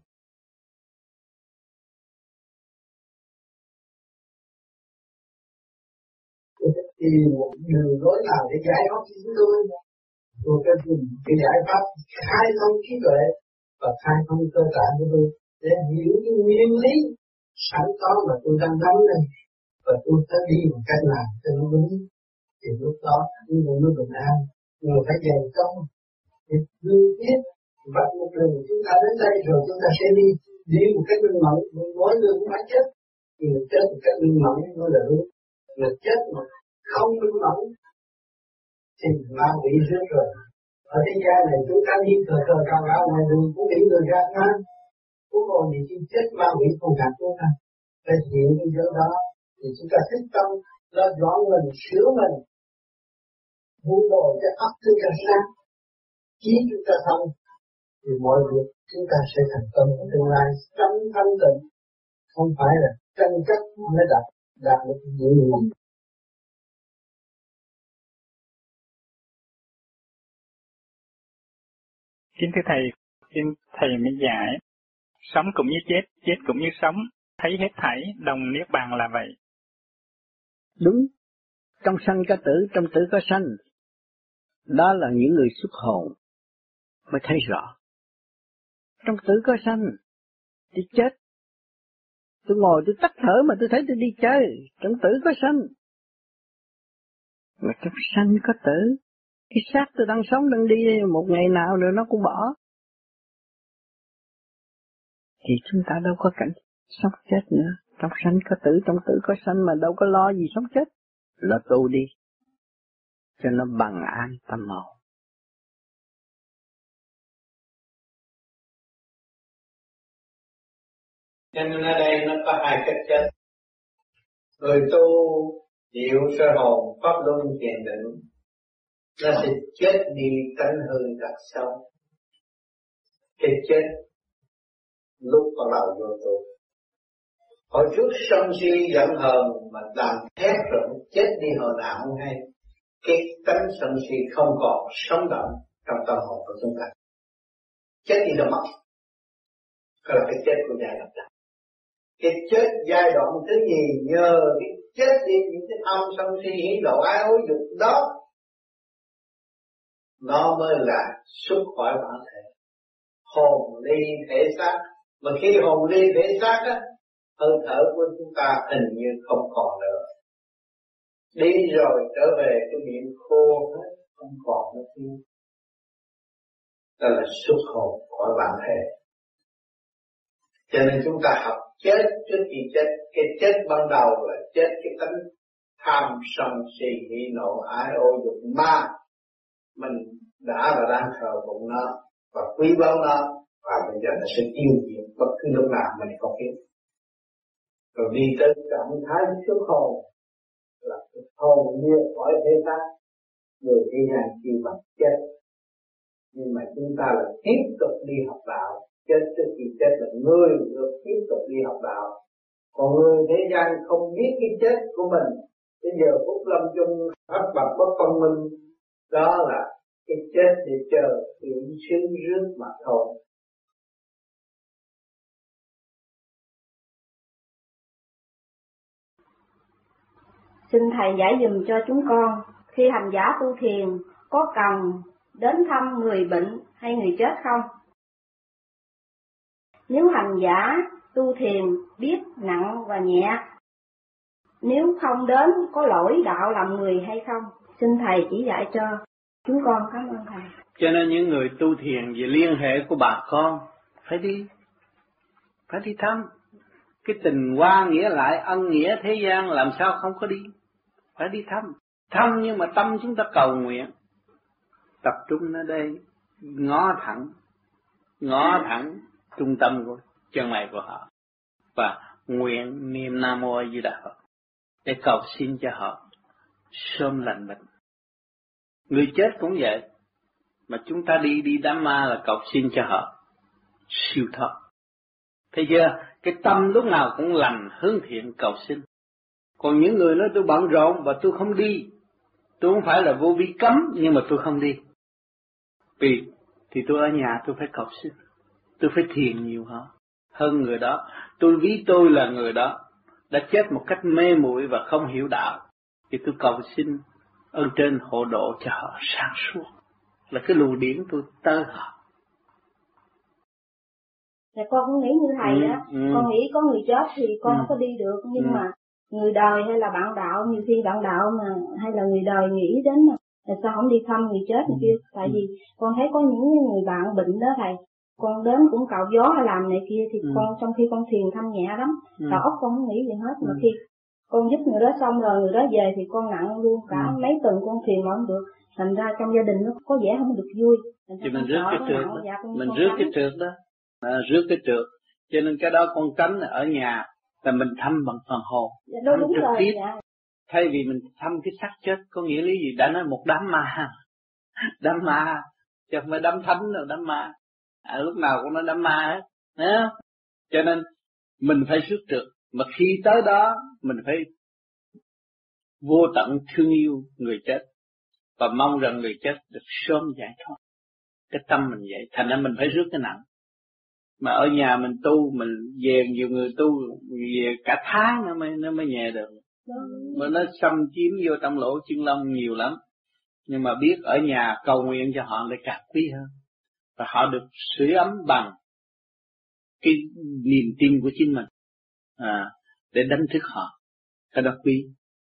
Thì một đường lối nào để giải thoát chúng tôi, tôi phải dùng cái giải pháp khai thông trí tuệ và khai thông cơ tạng của tôi để hiểu cái nguyên lý sẵn có mà tôi đang nắm đây, và tôi sẽ đi một cách làm cho nó đúng. Thì lúc đó tôi mới bình an. Người phải dày công để lưu biết và một đường chúng ta đến đây rồi chúng ta sẽ đi một cách minh mẫn. Mỗi người cũng phải chết, người chết một cách minh mẫn mới là đúng. Người chết mà không minh mẫn thì ma quỷ rước rồi. Ở thế gian này chúng ta đi cờ cào ngoài đường cũng bị người ra ma. Cũng còn gì khi chết ma quỷ không gặp chúng ta. Phải hiểu cái chỗ đó thì chúng ta thích tâm lo dọn mình, sửa mình, muốn bồi cho óc chúng ta sáng, trí chúng ta thông, thì mọi việc chúng ta sẽ thành công trong tương lai trong thanh tịnh, không phải là tranh chấp mới đạt được những gì. Kính thưa Thầy, xin Thầy mới giải, sống cũng như chết, chết cũng như sống, thấy hết thảy đồng niết bàn là vậy. Đúng, trong sanh có tử, trong tử có sanh. Đó là những người xuất hồn mới thấy rõ. Trong tử có sanh, thì chết. Tôi ngồi tôi tắt thở mà tôi thấy tôi đi chơi, trong tử có sanh. Mà trong sanh có tử, cái xác tôi đang sống đang đi một ngày nào rồi nó cũng bỏ. Thì chúng ta đâu có cảnh sống chết nữa. Trong sanh có tử, trong tử có sanh mà đâu có lo gì sống chết. Là tu đi, cho nó bằng an tâm hồn. Cho nên ở đây nó có hai cách chết. Người tu chịu sơ hồn pháp luân thiền định, nó sẽ chết đi tánh hư thật sâu. Cái chết lúc bắt đầu vô tu, hồi trước sân si giận hờn mà làm thét rồi chết đi hồi nào không hay. Cái tánh sân si không còn sống động trong tâm hồn của chúng ta, chết đi rồi mất. Đó là cái chết của giai đoạn này. Cái chết giai đoạn thứ nhì nhờ cái chết đi những cái âm sân si hỉ nộ ái ố dục đó, nó mới là xuất khỏi bản thể, hồn ly thể xác. Mà khi hồn ly thể xác á, hơi thở của chúng ta hình như không còn nữa. Đi rồi trở về cái miệng khô hết, không còn nữa kia. Đó là xuất hồn khỏi bản thể. Cho nên chúng ta học chết trước khi chết. Cái chết ban đầu là chết cái tánh tham sân si hỉ nộ ái ô dục ma. Mình đã và đang thờ phụng nó và quý báu nó, và bây giờ nó sẽ tiêu diệt bất cứ lúc nào mình không biết. Rồi đi tới trạng thái xuất hồn là hồn như khỏi thế xác, người thế gian kêu bằng chết. Nhưng mà chúng ta là tiếp tục đi học đạo. Chết trước khi chết là người được tiếp tục đi học đạo. Còn người thế gian không biết cái chết của mình, bây giờ phút lâm chung hấp bậc bất công minh, đó là cái chết để chờ chuyển xứ rước mà thôi. Xin Thầy giải dùm cho chúng con, khi hành giả tu thiền có cần đến thăm người bệnh hay người chết không? Nếu hành giả tu thiền biết nặng và nhẹ, nếu không đến có lỗi đạo làm người hay không? Xin Thầy chỉ dạy cho chúng con, cảm ơn Thầy. Cho nên những người tu thiền về liên hệ của bà con phải đi thăm. Cái tình qua nghĩa lại, ân nghĩa thế gian làm sao không có đi. Phải đi thăm nhưng mà tâm chúng ta cầu nguyện, tập trung ở đây, ngó thẳng trung tâm của chân mày của họ và nguyện niệm Nam Mô A Di Đà Phật để cầu xin cho họ sớm lành bệnh. Người chết cũng vậy, mà chúng ta đi đám ma là cầu xin cho họ siêu thoát. Thấy chưa? Cái tâm lúc nào cũng lành, hướng thiện, cầu xin. Còn những người nói tôi bận rộn và tôi không đi, tôi không phải là vô vi cấm, nhưng mà tôi không đi. Vì thì tôi ở nhà tôi phải cầu xin, tôi phải thiền nhiều hơn người đó. Tôi ví tôi là người đó đã chết một cách mê muội và không hiểu đạo, thì tôi cầu xin ơn trên hộ độ cho họ sáng suốt, là cái luồng điển tôi tới họ. Dạ con cũng nghĩ như Thầy á, con nghĩ có người chết thì con không có đi được, nhưng mà người đời hay là bạn đạo, nhiều khi bạn đạo mà hay là người đời nghĩ đến là sao không đi thăm người chết này kia. Tại vì con thấy có những người bạn bệnh đó Thầy, con đến cũng cạo gió hay làm này kia thì con trong khi con thiền thanh nhẹ lắm, đầu óc con không nghĩ gì hết, mà khi con giúp người đó xong rồi người đó về thì con nặng luôn, cả mấy tuần con thiền mà không được, thành ra trong gia đình nó có vẻ không được vui. Thì mình rước cái trượt đó, mình rước cái trượt đó, rước cái trượt, cho nên cái đó con tránh ở nhà là mình thăm bằng phần hồn, thăm trực tiếp. Thay vì mình thăm cái xác chết, có nghĩa lý gì? Đã nói một đám ma, chứ không phải đám thánh đâu, đám ma. Lúc nào cũng nói đám ma hết. Cho nên mình phải rước trượt, mà khi tới đó mình phải vô tận thương yêu người chết và mong rằng người chết được sớm giải thoát. Cái tâm mình vậy, thành ra mình phải rước cái nặng. Mà ở nhà mình tu, mình về nhiều người tu về cả tháng nó mới nhẹ được. Mà nó xâm chiếm vô trong lỗ chân lông nhiều lắm. Nhưng mà biết ở nhà cầu nguyện cho họ lại càng quý hơn. Và họ được sưởi ấm bằng cái niềm tin của chính mình, để đánh thức họ. Cái đó quý.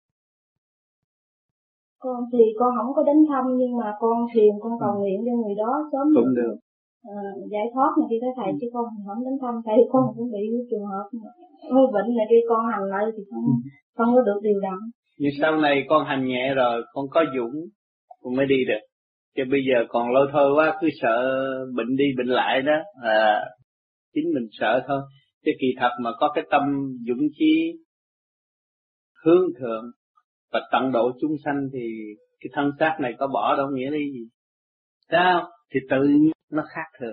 Con thì con không có đến thăm, nhưng mà con thiền, con cầu nguyện cho người đó sớm cũng được. Giải thoát này kia Thầy, chứ con không đến thăm. Tại con cũng bị trường hợp hơi bệnh này kia, con hành lại thì không có được điều đặn. Nhưng sau này con hành nhẹ rồi, con có dũng con mới đi được. Chứ bây giờ còn lôi thôi quá, cứ sợ bệnh đi bệnh lại đó, chính mình sợ thôi. Chứ kỳ thật mà có cái tâm dũng chí hướng thượng và tận độ chúng sanh thì cái thân xác này có bỏ đâu nghĩa lý gì. Sao? Thì tự nhiên nó khác thường.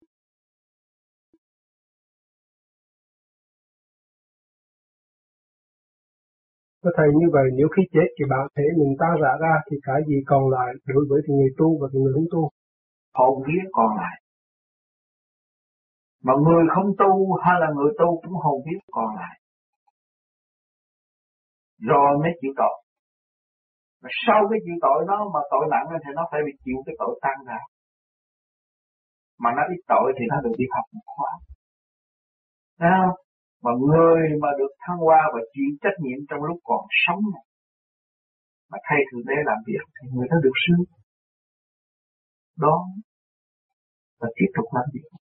Thưa Thầy, như vậy nếu khi chết thì bản thể mình tan rã ra thì cái gì còn lại đối với người tu và người không tu? Hồn vía còn lại. Mà người không tu hay là người tu cũng hồn vía còn lại. Rồi mới chịu tội. Mà sau cái chịu tội đó mà tội nặng thì nó phải bị chịu cái tội tan rã. Mà nó ít tội thì nó được đi học một khóa. Thấy không? Mà người mà được thăng hoa và chịu trách nhiệm trong lúc còn sống này, mà thay Thượng Đế làm việc thì người đó được sướng. Đó và tiếp tục làm việc.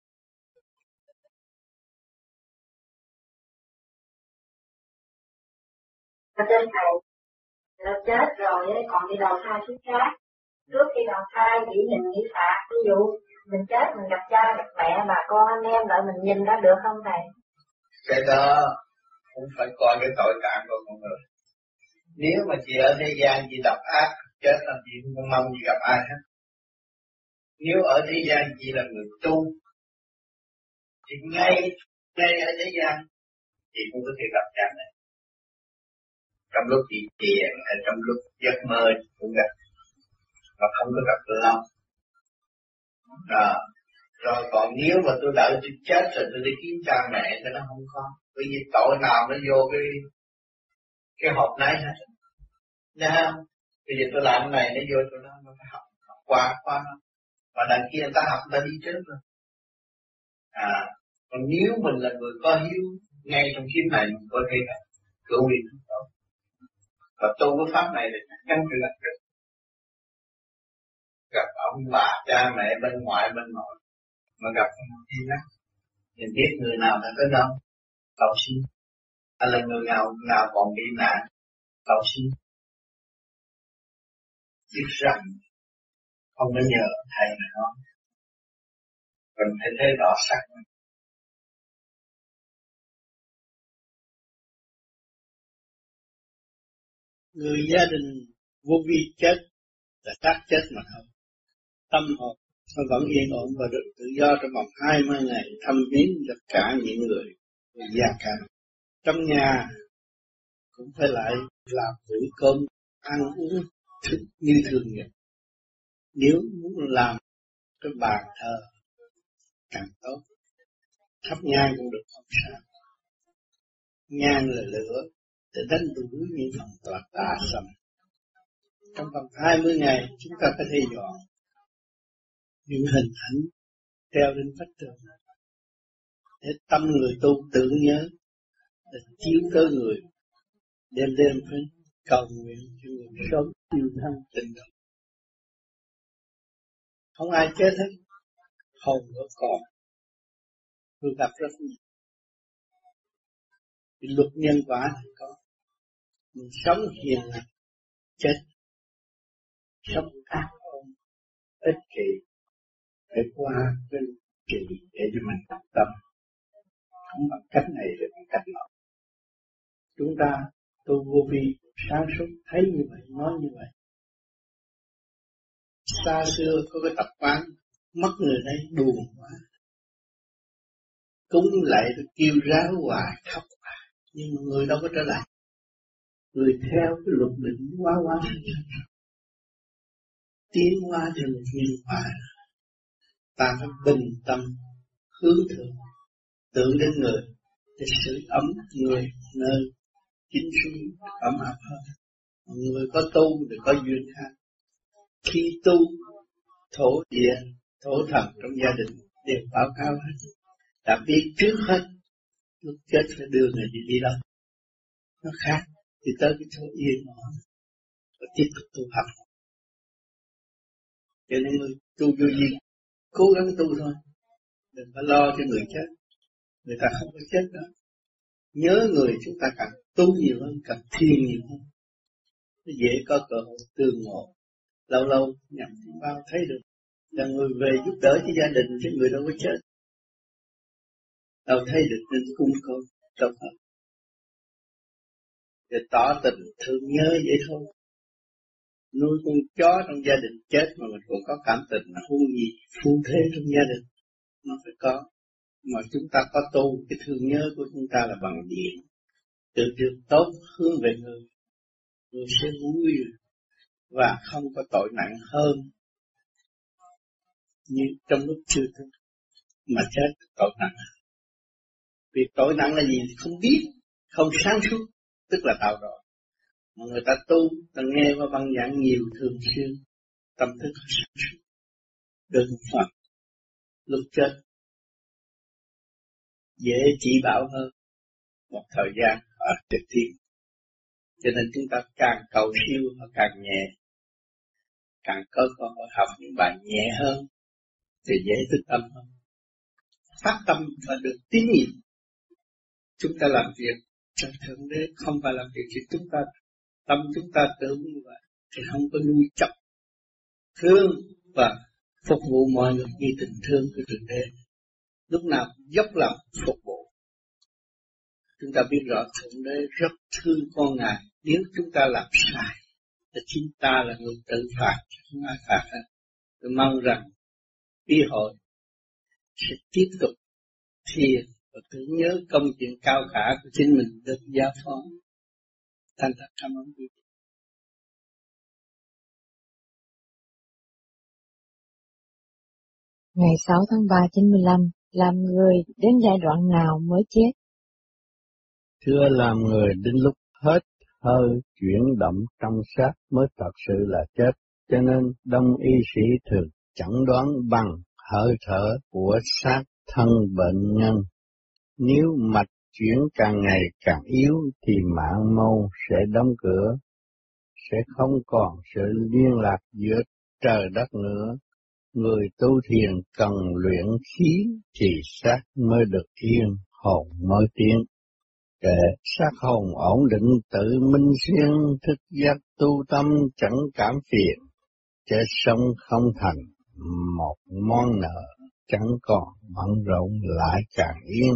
Trên Thầy, nó chết rồi còn đi đầu thai kiếp khác. Trước khi đầu thai chỉ nhìn nghĩ phạt, ví dụ mình chết mình gặp cha gặp mẹ bà con anh em lại mình nhìn ra được không Thầy? Cái đó cũng phải coi cái tội trạng của con người. Nếu mà chị ở thế gian chị độc ác, chết là chị không mong gì gặp ai hết. Nếu ở thế gian chị là người tu, thì ngay ở thế gian chị cũng có thể gặp cha mẹ. Trong lúc chị thiền hay trong lúc giấc mơ cũng gặp, mà không có gặp lâu. Rồi còn nếu mà tôi đợi tôi chết rồi tôi đi kiếm cha mẹ thì nó không có. Bởi vì tội nào nó vô cái hộp này hết. Nha không? Bây giờ tôi làm cái này nó vô tôi nó phải học qua nó. Và đằng kia người ta học người ta đi trước rồi. Còn nếu mình là người có hiếu ngay trong kiếp này mình có thể gặp cứu viên tốt. Và tu cái pháp này thì chắc chắn phải gặp được. Gặp ông bà, cha mẹ bên ngoại bên nội. Mà gặp thì lắm. Mình biết người nào đã tới đâu. Cầu xin. Hay là người nào còn bị nạn. Cầu xin. Biết rằng không có nhờ thầy mà nói. Mình phải thấy rõ sắc. Người gia đình vô vi chết là xác chết mà thôi. Tâm hồn nó vẫn yên ổn và được tự do trong vòng 20 ngày thăm viếng tất cả những người gia cảnh. Trong nhà cũng phải lại làm bữa cơm, ăn uống thức như thường nhật. Nếu muốn làm cái bàn thờ càng tốt, thắp nhang cũng được không sao. Nhang là lửa để đánh đuổi những phần tà sầm. Trong vòng 20 ngày chúng ta phải theo dõi những hình ảnh treo lên vách tường để tâm người tu tưởng nhớ để chiếu tới người đêm phải cầu nguyện cho người sớm yêu thân tình độ. Không ai chết hết, hồn vẫn còn. Tôi gặp rất nhiều. Cái luật nhân quả thì có. Mình sống hiền lành, chết. Sống ác ôn, ích kỷ. Phải qua cái kỳ để cho mình tập tâm. Không bằng cách này rồi bằng cách nọ. Chúng ta tu vô vi sáng suốt thấy như vậy, nói như vậy. Xa xưa có cái tập quán mất người đấy buồn quá. Cúng lại rồi kêu ráo hoài khóc hoài. Nhưng mà người đâu có trở lại. Người theo cái luật định quá tiến hóa cho một nhân quả. Ta phải bình tâm hướng thượng tưởng đến người để sưởi ấm người nơi chính suy ấm áp hơn. Người có tu thì có duyên khác. Khi tu thổ địa, thổ thần trong gia đình đều báo cáo hết. Đã biết trước hết lúc chết phải đưa người đi đâu. Nó khác thì tới cái chỗ yên ổn và tiếp tục tu học. Cho nên người tu vô vi cố gắng tu thôi, đừng có lo cho người chết. Người ta không có chết đâu. Nhớ người chúng ta cần tu nhiều hơn, cần thiền nhiều hơn. Nó dễ có cơ hội tương ngộ. Lâu lâu nhằm bao thấy được là người về giúp đỡ cho gia đình chứ người đâu có chết. đâu thấy được nên cung con tốt hơn. Để tỏ tình thương nhớ vậy thôi. Nuôi con chó trong gia đình chết mà mình còn có cảm tình là huống gì phu thế trong gia đình. Nó phải có. Mà chúng ta có tu, cái thương nhớ của chúng ta là bằng điện. Từ điều tốt hướng về người. Người sẽ vui và không có tội nặng hơn như trong lúc chưa tu mà chết tội nặng. Việc tội nặng là gì thì không biết, không sáng suốt, tức là tạo rồi. Mà người ta tu, ta nghe qua băng giảng nhiều thường xuyên, tâm thức sáng suốt, đơn phận, lúc chết dễ chỉ bảo hơn một thời gian ở trực tiếp. Cho nên chúng ta càng cầu siêu và càng nhẹ, càng có cơ hội học những bài nhẹ hơn thì dễ thức tâm hơn. Phát tâm và được tín nhiệm. Chúng ta làm việc cho Thượng Đế, không phải làm việc cho chúng ta. Tâm chúng ta tưởng như vậy thì không có nuôi chấp thương và phục vụ mọi người như tình thương của Thượng Đế. Lúc nào dốc lòng phục vụ. Chúng ta biết rõ Thượng Đế rất thương con Ngài. Nếu chúng ta làm sai thì chính ta là người tự phạt, không ai phạt hết. Tôi mong rằng bí hội sẽ tiếp tục thiền và tưởng nhớ công chuyện cao cả của chính mình được giao phó. Thành thật cảm ơn quý vị. Ngày 6 tháng 3 95, làm người đến giai đoạn nào mới chết? Thưa, làm người đến lúc hết hơi chuyển động trong xác mới thật sự là chết. Cho nên đông y sĩ thường chẩn đoán bằng hơi thở của xác thân bệnh nhân. Nếu mạch chuyển càng ngày càng yếu thì mạng môn sẽ đóng cửa, sẽ không còn sự liên lạc giữa trời đất nữa. Người tu thiền cần luyện khí thì xác mới được yên, hồn mới tiến. Để xác hồn ổn định tự minh xuyên thức giác tu tâm chẳng cảm phiền, chết sống không thành một món nợ, chẳng còn bận rộn lại càng yên.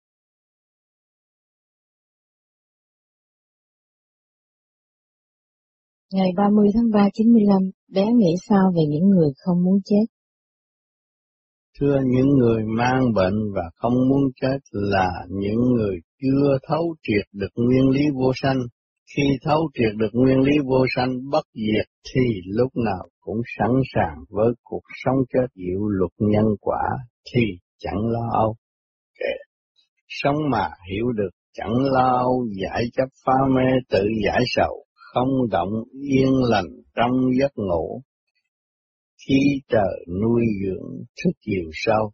Ngày 30 tháng 3 95, bé nghĩ sao về những người không muốn chết? Thưa, những người mang bệnh và không muốn chết là những người chưa thấu triệt được nguyên lý vô sanh. Khi thấu triệt được nguyên lý vô sanh bất diệt thì lúc nào cũng sẵn sàng với cuộc sống chết diệu luật nhân quả thì chẳng lo âu. Sống mà hiểu được chẳng lo âu, giải chấp phá mê tự giải sầu, không động yên lành trong giấc ngủ. Khi trời nuôi dưỡng thức chiều sâu.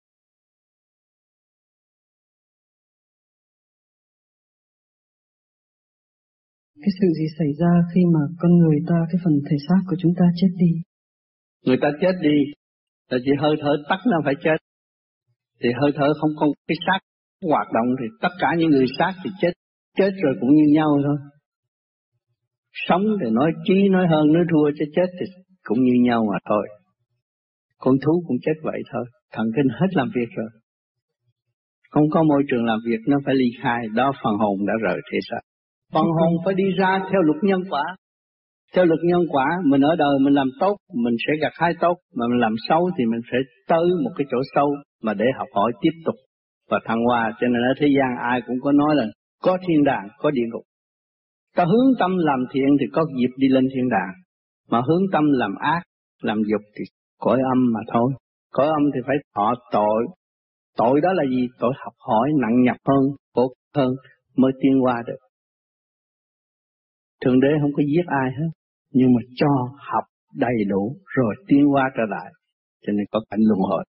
Cái sự gì xảy ra khi mà con người ta, cái phần thể xác của chúng ta chết đi? Người ta chết đi là chỉ hơi thở tắt nó phải chết. Thì hơi thở không còn cái xác hoạt động thì tất cả những người xác thì chết rồi cũng như nhau thôi. Sống thì nói chí nói hơn nói thua, chứ chết thì cũng như nhau mà thôi. Con thú cũng chết vậy thôi, thần kinh hết làm việc rồi. Không có môi trường làm việc nó phải ly khai, đó phần hồn đã rời thể xác. Phần hồn phải đi ra theo luật nhân quả. Theo luật nhân quả, mình ở đời mình làm tốt, mình sẽ gặt hái tốt, mà mình làm xấu thì mình phải tới một cái chỗ sâu mà để học hỏi tiếp tục và thăng hoa. Cho nên ở thế gian ai cũng có nói là có thiên đàng, có địa ngục. Ta hướng tâm làm thiện thì có dịp đi lên thiên đàng, mà hướng tâm làm ác, làm dục thì cõi âm mà thôi. Cõi âm thì phải thọ tội. Tội đó là gì? Tội học hỏi nặng nhọc hơn, khổ hơn mới tiến qua được. Thượng Đế không có giết ai hết, nhưng mà cho học đầy đủ rồi tiến qua trở lại, cho nên có cảnh luân hồi.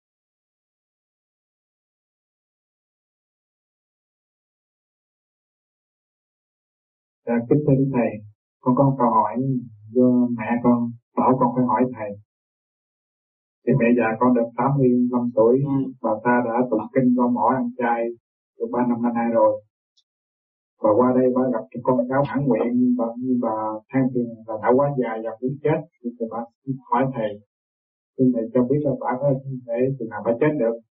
Kính thưa thầy, con có câu hỏi do mẹ con bảo con phải hỏi thầy. Thì mẹ già con được 85 tuổi, bà ta đã tụng kinh qua mỏ ăn chay được 3 năm nay rồi. Và qua đây bà gặp cái con cháu mãn nguyện như bà than phiền là đã quá già và muốn chết, thì bà hỏi thầy. Xin thầy cho biết là bà có thể từ nào bà chết được.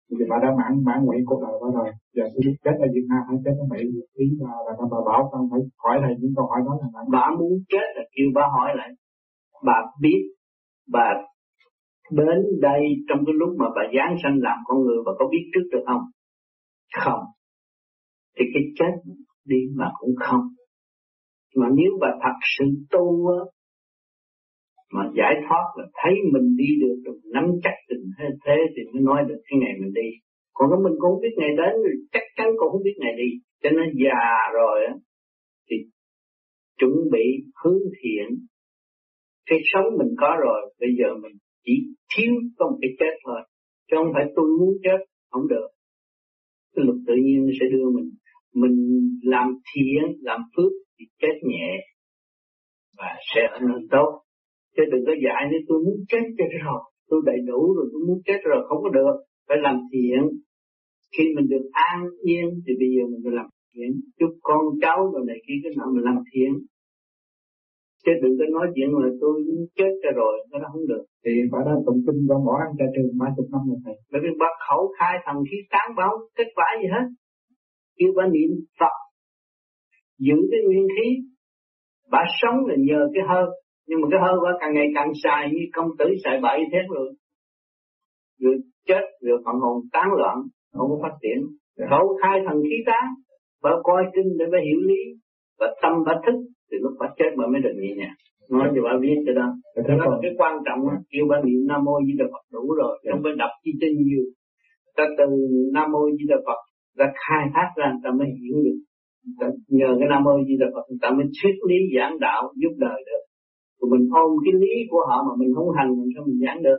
Thì bà đã mãn nguyện cuộc đời bà rồi. Giờ tôi biết chết ở Việt Nam hay chết ở Mỹ, ý bà bảo con phải hỏi thầy những câu hỏi đó là bà muốn chết là kêu bà hỏi lại. Bà biết bà đến đây trong cái lúc mà bà giáng sanh làm con người, bà có biết trước được không? Không. Thì cái chết đi mà cũng không. Mà nếu bà thật sự tu á, mà giải thoát là thấy mình đi được rồi nắm chắc tình thế thì mới nói được cái ngày mình đi. Còn nếu mình cũng không biết ngày đến thì chắc chắn cũng không biết ngày đi. Cho nên già rồi á thì chuẩn bị hướng thiện. Cái sống mình có rồi, bây giờ mình chỉ thiếu có một cái chết thôi. Chứ không phải tôi muốn chết, không được. Cái luật tự nhiên sẽ đưa mình làm thiện, làm phước thì chết nhẹ và sẽ ở nơi tốt. Chứ đừng có dạy nếu tôi muốn chết cho rồi, tôi đầy đủ rồi, tôi muốn chết rồi, không có được. Phải làm thiện. Khi mình được an yên thì bây giờ mình phải làm thiện. Chúc con cháu rồi này kia cái nào mình làm thiện. Chứ đừng có nói chuyện là tôi muốn chết cho rồi, cái đó không được. Thì bà đã tụng kinh và bỏ ăn chay trường 30 năm rồi thầy. Bởi vì bà khẩu khai thần khí tán báo kết quả gì hết. Kêu bà niệm Phật, giữ cái nguyên khí. Bà sống là nhờ cái hơi. Nhưng mà cái hơi bà càng ngày càng xài như công tử xài bậy thế rồi. Rồi chết, rồi phần hồn tán loạn, không có phát triển. Khẩu khai thần khí tán. Bà coi kinh để bà hiểu lý. Bà tâm bà thức. Thì lúc bà chết bà mới được nhẹ nhàng. Nói cho bà biết cái đó. Đó là cái quan trọng á. Kêu bà niệm Nam Mô Di Đà Phật đủ rồi. Không phải đọc chi trên nhiều. Ta từ Nam Mô Di Đà Phật ta khai thác ra ta mới hiểu được. Ta nhờ cái Nam Mô Di Đà Phật ta mới thuyết lý giảng đạo giúp đời được. Rồi mình ôm cái lý của họ mà mình không hành mình sao mình giảng được.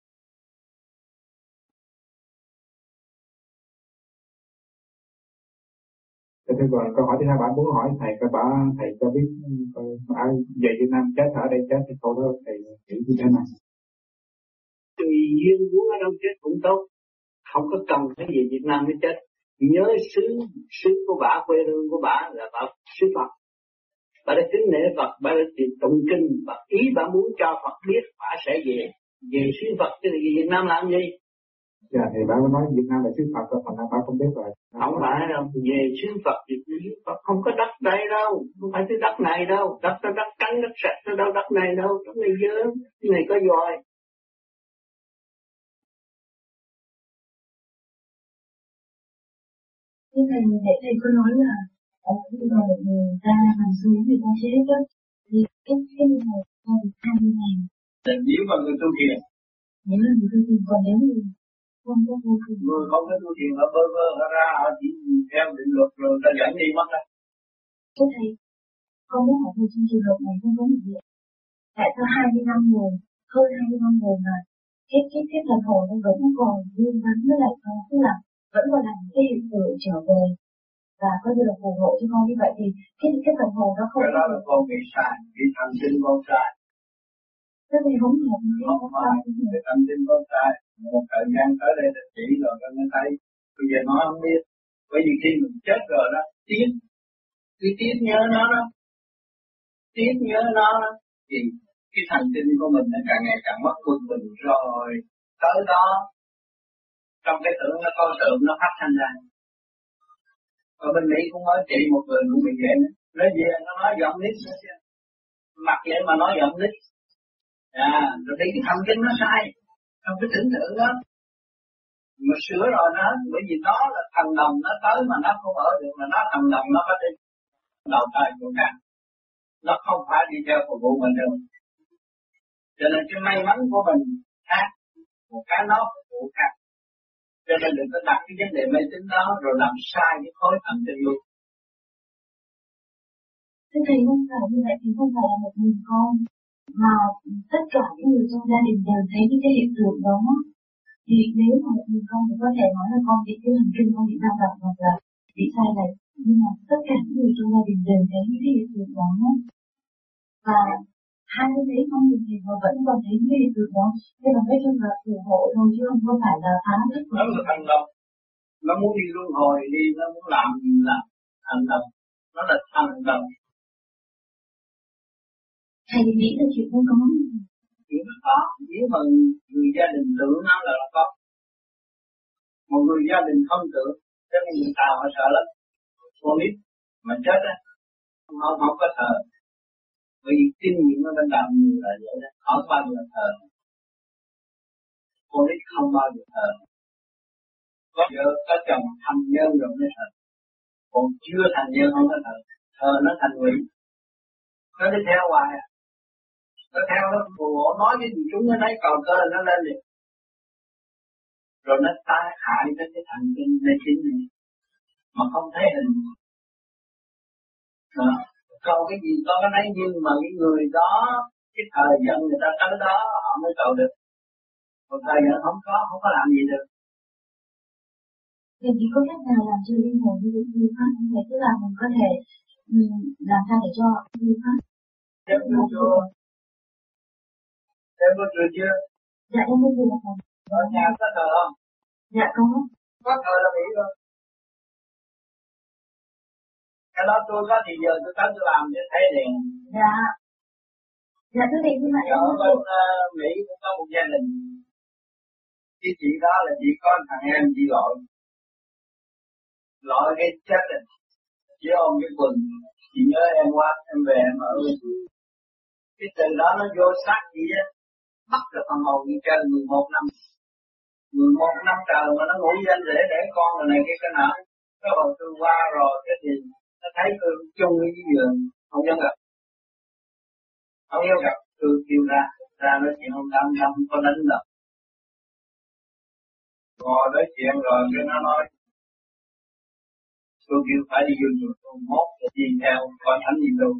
Thế rồi câu hỏi thứ hai bạn muốn hỏi thầy thầy cho biết bà về Việt Nam chết ở đây chết thì câu đó thầy nghĩ như thế nào? Tùy duyên muốn ở đâu chết cũng tốt, không có cần phải về Việt Nam mới chết. Nhớ xứ của bà, quê hương của bà là bà xứ Phật. Bà đã kính nể Phật, bà đã tụng kinh, bà ý bà muốn cho Phật biết bà sẽ về xứ Phật chứ thì Việt Nam làm gì? Dạ thì bà nói Việt Nam là xứ Phật rồi, phần nào bà không biết rồi. Không phải đâu, về xứ Phật thì xứ Phật không có đất đây đâu, không phải cái đất này đâu, đất đó đất trắng, đất sạch, nó đâu đất này đâu, đất này dơ, cái này có dòi. Thế thầy có nói là ở cái giờ người ta nằm xuống người ta chết đó, thì cái người ta được 20 ngày. Nếu mà người tu thiền. Nếu là người tu thiền, còn nếu người không có tu thiền. Người không có tu thiền, họ bơ họ ra, họ chỉ theo định luật rồi ta dẫn đi mất đó. Thế thầy, con muốn hỏi thầy trong trường hợp này không có một việc. Tại sao 20 năm rồi, hơn 20 năm rồi mà cái thần hồn nó vẫn còn liên vấn với lại con, tức là vẫn còn làm cái hiện tượng trở về và có như là phù hộ cho con như vậy thì cái thần hồn nó không. Cái đó là con bị sai, bị thần sinh con sai. Thế thì không hợp không phải, cái thần sinh con sai. Một thời gian tới đây là chỉ rồi cho người thấy. Bây giờ nó không biết. Bởi vì khi mình chết rồi đó, tiếc nhớ nó đó. Tiếc nhớ nó đó. Thì cái thành tinh của mình nó càng ngày càng mất quân bình rồi. Tới đó, trong cái tưởng nó có sự nó phát sinh ra. Ở bên Mỹ cũng mới chị một người cũng bị vậy nữa. Nó về nó nói giọng nít nữa chứ. Mặc vậy mà nói giọng nít. Rồi đi cái thần kinh nó sai. Trong cái tưởng tượng đó. Mà sửa rồi nó, bởi vì nó là thần đồng nó tới mà nó không ở được, mà nó thần đồng nó có đi. Đầu tay của cả. Nó không phải đi theo phục vụ mình được. Cho nên cái may mắn của mình khác. Một cái nó phục vụ khác. Cho nên đừng có đặt cái vấn đề mê tín đó rồi làm sai cái khối thần kinh luôn. Thế thầy không phải như vậy thì không phải là một mình con mà tất cả những người trong gia đình đều thấy những cái hiện tượng đó. Thì nếu mà một mình con thì có thể nói là con bị cái thần kinh con bị dao động hoặc là bị sai lệch, nhưng mà tất cả những người trong gia đình đều thấy những cái hiện tượng đó. Và hai cái đấy không được thì họ vẫn còn thấy những cái hiện tượng đó. Thế là cái trường hợp phù hộ thôi chứ không có phải là phá thức. Nó là thành động. Nó muốn đi luân hồi đi, nó muốn làm gì làm thành động. Nó là thành động. Thầy nghĩ là chuyện không có. Chuyện nó có, nếu mà người gia đình tưởng nó là nó có. Một người gia đình không tưởng, cho nên người Tàu họ sợ lắm. Con nít mà chết á, không có thờ. Bởi vì kinh nghiệm ở bên đạo nhiều là vậy đó, không bao giờ thờ. Con nít không bao giờ thờ. Có vợ, có chồng thành nhân rồi mới thờ. Còn chưa thành nhân không có thờ. Thờ nó thành quỷ. Nó đi theo hoài à. Nó theo nó phù hộ nói cái gì chúng nó thấy cầu cơ nó lên liền. Rồi nó tai hại đến cái thần kinh mê tín này. Mà không thấy hình. Cầu cái gì có cái nấy, nhưng mà cái người đó, cái thời giận người ta tới đó họ mới cầu được. Còn thời giận không có làm gì được. Thì chỉ có cách nào làm cho linh hồn như vậy pháp không thể, tức là mình có thể làm sao để cho như pháp. Em có chưa chưa? Dạ em có chưa rồi. Ở nhà có thờ không? Dạ có. Có thờ là bị rồi. Cái đó tôi có thì giờ tôi tới tôi làm để thấy liền. Dạ. Dạ thưa thầy, nhưng mà em ở bên Mỹ cũng có một gia đình. Cái chị đó là chỉ có thằng em chị lội cái chết rồi. Chị ôm cái quần, chị nhớ em qua, em về em ở. Cái từ đó nó vô sát chị á, bắt được phần hồn như chơi 11 năm. 11 năm trời mà nó ngủ với anh để con rồi này cái nọ. Cái hồi tôi qua rồi cái gì nó thấy tôi chung với giường, không dám gặp. Không dám gặp, tôi kêu ra nói chuyện không đâm có đánh đâu. Ngồi nói chuyện rồi cái nó nói tôi kêu phải đi vô chùa tôi mốt để đi theo coi thánh gì đâu.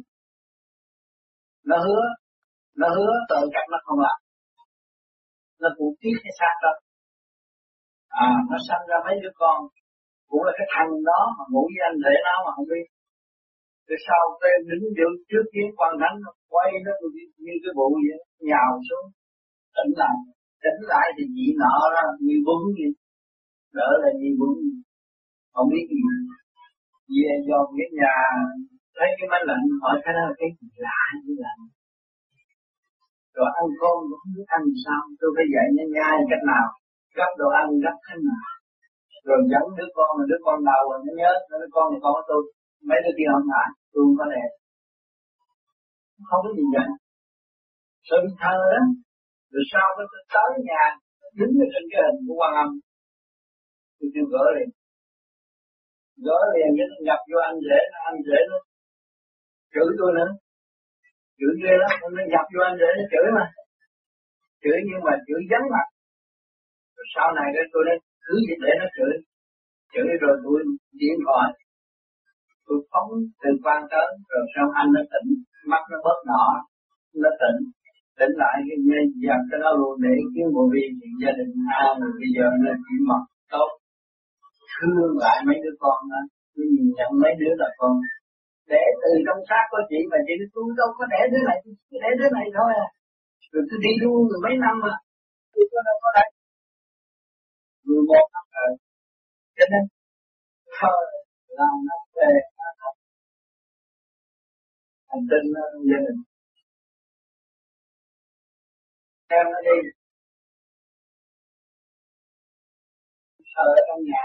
Nó hứa tự cắt nó không làm. Nó cũng tiếc cái xác đó. Nó sanh ra mấy đứa con cũng là cái thằng đó mà ngủ với anh rể nó mà không biết. Rồi sau cái đứng giữa trước kiến quan thánh nó quay nó như cái vụ vậy, nhào xuống tỉnh lại thì dị nọ đó như bún vậy, đỡ là như bún, không biết gì. Về dọn cái nhà thấy cái máy lạnh hỏi cái đó là cái gì lạ như lạnh. Rồi ăn cơm cũng không biết ăn sao, tôi phải dạy nó nhai cách nào, gấp đồ ăn gấp thế nào. Rồi dẫn đứa con đầu rồi nó nhớ, đứa con này con của tôi, mấy đứa kia không ngại, tôi không có đẹp. Không có gì vậy. Rồi bị thơ đó, rồi sau đó tôi tới nhà, đứng ở trên cái hình của Quan Âm. Tôi kêu gỡ liền cái nhập vô anh rể nó chửi tôi nữa. Chửi ghê lắm, nó nhập vô anh rể nó chửi mà. Chửi nhưng mà chửi vắng mặt. Rồi sau này cái tôi nói cứ gì để nó chửi rồi tôi điện thoại. Tôi phóng từ quan tới rồi xong anh nó tỉnh, mắt nó bớt đỏ, nó tỉnh lại cái nghe dặn cái đó luôn để kiếm bộ vi thì gia đình rồi bây giờ nó chỉ mặc tốt. Thương lại mấy đứa con đó, tôi nhìn nhận mấy đứa là con. Để từ trong xác của chị mà chị nói tôi đâu có để đứa này, chỉ để đứa này thôi à. Rồi tôi đi luôn rồi mấy năm mà, tôi đâu có đấy. 11 năm rồi. Cho nên, thôi, làm nó về, hành tinh gia đình. Em nó đi. Ở trong nhà,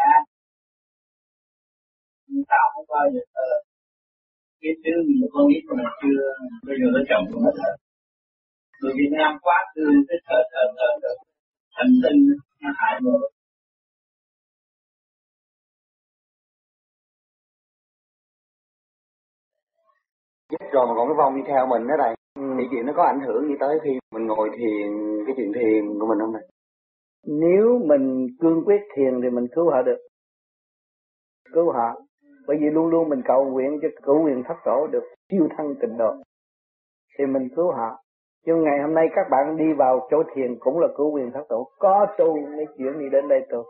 người ta không bao giờ thờ. Cái thứ mà con biết mà chưa, bây giờ nó chồng cũng hết thờ. Người Việt Nam quá thương cái thờ hành tinh nó hại người. Chết rồi mà còn cái vong đi theo mình đó này. Nghĩ chuyện nó có ảnh hưởng gì tới khi mình ngồi thiền, cái chuyện thiền của mình không này? Nếu mình cương quyết thiền thì mình cứu họ được. Cứu họ. Bởi vì luôn luôn mình cầu nguyện cho cửu huyền thất tổ được siêu thăng tịnh độ. Thì mình cứu họ. Nhưng ngày hôm nay các bạn đi vào chỗ thiền cũng là cửu huyền thất tổ. Có tu mới chuyển đi đến đây tu.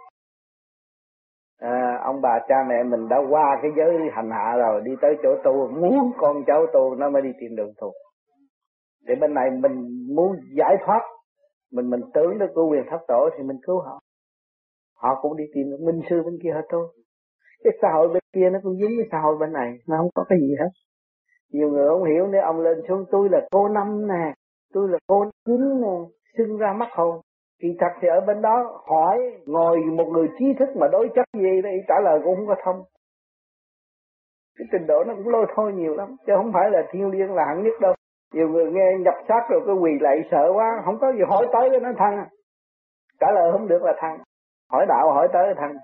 Ông bà cha mẹ mình đã qua cái giới hành hạ rồi, đi tới chỗ tu, muốn con cháu tu nó mới đi tìm đường tu. Để bên này mình muốn giải thoát, mình tưởng đến cửu huyền thất tổ thì mình cứu họ. Họ cũng đi tìm minh sư bên kia họ tu. Cái xã hội bên kia nó cũng giống cái xã hội bên này, nó không có cái gì hết. Nhiều người không hiểu, nếu ông lên xuống tôi là cô 5 nè, tôi là cô 9 nè, xưng ra mất hồn. Kỳ thật thì ở bên đó hỏi, ngồi một người trí thức mà đối chất gì đây trả lời cũng không có thông. Cái trình độ nó cũng lôi thôi nhiều lắm, chứ không phải là thiên liêng là hạng nhất đâu. Nhiều người nghe nhập xác rồi cái quỳ lại sợ quá, không có gì hỏi tới cái nó thăng. Trả lời không được là thăng. Hỏi đạo hỏi tới là thăng.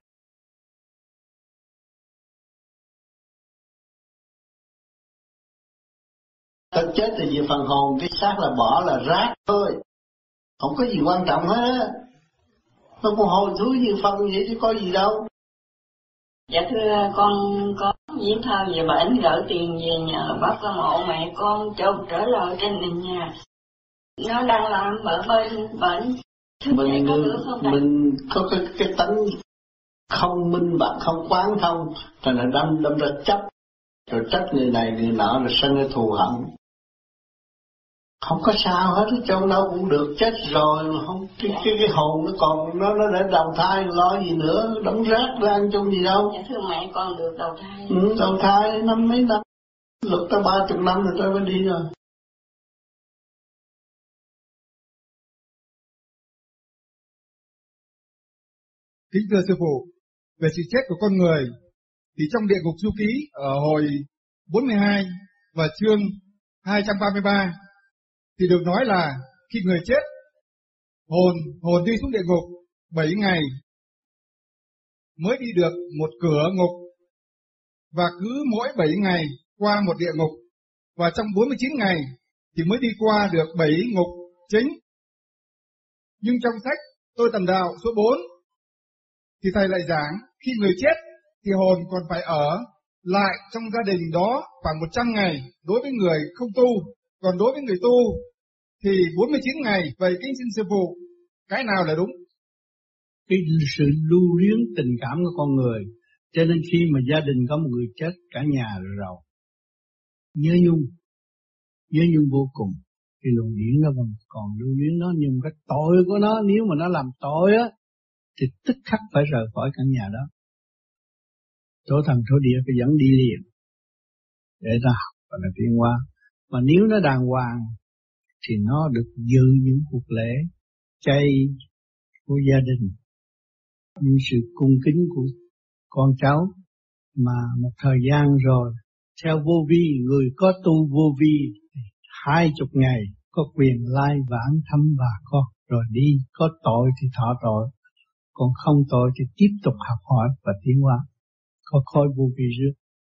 Ta chết thì về phần hồn, cái xác là bỏ là rác thôi. Không có gì quan trọng hết á. Nó cũng hồi thúi như phân vậy chứ có gì đâu. Dạ thưa con có viết thơ về bệnh, gửi tiền về nhờ bác có mộ mẹ con cho trở lại trên nền nhà. Nó đang làm ở bên bệnh. Mình có cái tánh không minh bạch, không quán thông, thành là đâm ra chấp, rồi trách người này người nọ, rồi sân cái thù hận. Không có sao hết, trong đâu cũng được, chết rồi mà không cái hồn nó còn nó để đầu thai lo gì nữa, đóng rác ra ăn chung gì đâu. Dạ thưa mẹ con được đầu thai. Đầu thai năm mấy năm, luật ta 30 năm rồi tôi mới đi rồi. Kính thưa sư phụ, về sự chết của con người thì trong địa ngục du ký ở hồi 42 và chương 233 thì được nói là khi người chết, hồn đi xuống địa ngục 7 ngày mới đi được một cửa ngục, và cứ mỗi 7 ngày qua một địa ngục, và trong 49 ngày thì mới đi qua được 7 ngục chính. Nhưng trong sách Tôi Tầm Đạo số 4 thì thầy lại giảng khi người chết thì hồn còn phải ở lại trong gia đình đó khoảng 100 ngày đối với người không tu, còn đối với người tu thì 49 ngày. Vậy kính xin sư phụ, cái nào là đúng? Cái sự lưu luyến tình cảm của con người, cho nên khi mà gia đình có một người chết, cả nhà rồi nhớ nhung vô cùng. Thì luồng điển nó còn lưu luyến nó, nhưng cái tội của nó, nếu mà nó làm tội á thì tức khắc phải rời khỏi căn nhà đó. Thổ thần thổ địa phải dẫn đi liền để ta học và là tiến hóa. Mà nếu nó đàng hoàng thì nó được dự những cuộc lễ chay của gia đình, những sự cung kính của con cháu. Mà một thời gian rồi, theo vô vi, người có tu vô vi 20 ngày có quyền lai vãng thăm bà con, rồi đi, có tội thì thọ tội, còn không tội thì tiếp tục học hỏi và tiến hóa. Có khối vô vi trước.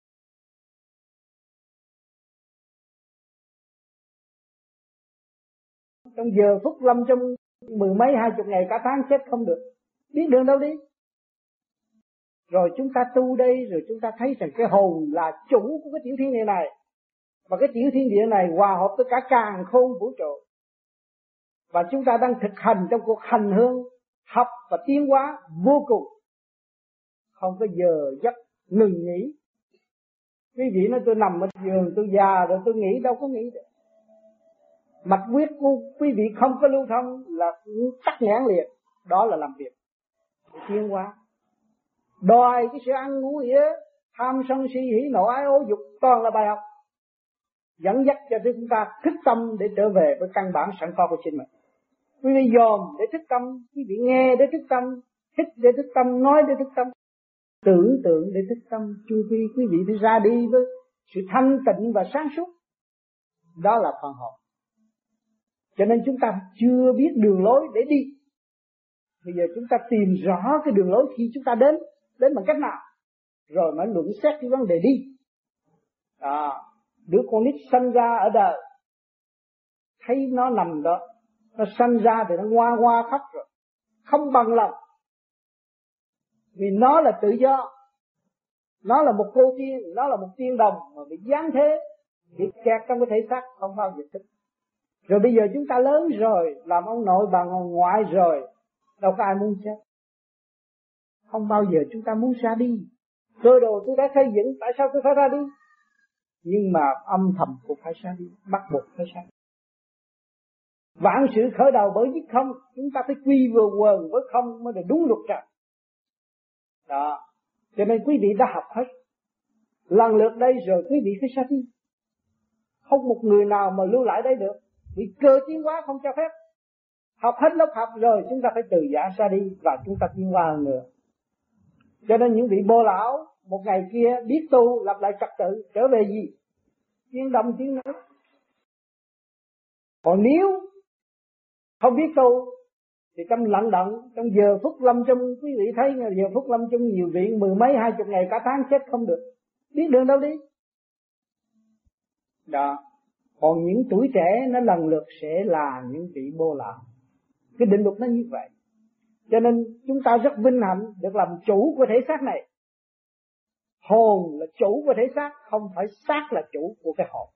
Trong giờ phút lâm trong 10 mấy 20 ngày cả tháng chết không được, biết đường đâu đi. Rồi chúng ta tu đây, rồi chúng ta thấy rằng cái hồn là chủ của cái tiểu thiên địa này, và cái tiểu thiên địa này hòa hợp với cả càn khôn vũ trụ, và chúng ta đang thực hành trong cuộc hành hương học và tiến hóa vô cùng, không có giờ giấc ngừng nghỉ. Quý vị nói tôi nằm ở giường tôi già rồi tôi nghĩ, đâu có nghĩ được. Mạch huyết của quý vị không có lưu thông là tắc nghẽn liền, đó là làm việc tiến hóa. Đòi cái sự ăn ngủ nghĩa, tham sân si hỉ nộ ái ố dục, toàn là bài học dẫn dắt cho chúng ta thức tâm để trở về với căn bản sẵn có của chính mình. Quý vị dòm để thức tâm, quý vị nghe để thức tâm, hít để thức tâm, nói để thức tâm, tưởng tượng để thức tâm. Quý vị phải ra đi với sự thanh tịnh và sáng suốt. Đó là phần hồn. Cho nên chúng ta chưa biết đường lối để đi. Bây giờ chúng ta tìm rõ cái đường lối khi chúng ta đến bằng cách nào, rồi mới luận xét cái vấn đề đi. Đứa con nít sanh ra ở đời, thấy nó nằm đó, nó sanh ra thì nó ngoa ngoa khóc rồi, không bằng lòng, vì nó là tự do, nó là một cô tiên, nó là một tiên đồng mà bị giáng thế, bị kẹt trong cái thể xác không bao giờ thích. Rồi bây giờ chúng ta lớn rồi, làm ông nội bà ngoại rồi, đâu có ai muốn chết. Không bao giờ chúng ta muốn ra đi. Cơ đồ tôi đã xây dựng, tại sao tôi phải ra đi? Nhưng mà âm thầm cũng phải ra đi, bắt buộc phải ra đi. Vạn sự khởi đầu bởi nhất không, chúng ta phải quy vừa quần với không mới được đúng luật trời. Đó, cho nên quý vị đã học hết. Lần lượt đây rồi quý vị phải ra đi. Không một người nào mà lưu lại đây được, vì cơ tiến hóa không cho phép. Học hết lớp học rồi chúng ta phải từ giả ra đi và chúng ta tiến qua hơn nữa. Cho nên những vị bồ lão một ngày kia biết tu lập lại trật tự trở về gì? Tiếng đông tiếng nước. Còn nếu không biết tu thì trong lận đận, trong giờ phút lâm chung, quý vị thấy giờ phút lâm chung nhiều viện 10 mấy 20 ngày cả tháng chết không được, biết đường đâu đi. Đó. Còn những tuổi trẻ nó lần lượt sẽ là những vị bồ lão. Cái định luật nó như vậy. Cho nên chúng ta rất vinh hạnh được làm chủ của thể xác này. Hồn là chủ của thể xác, không phải xác là chủ của cái hồn.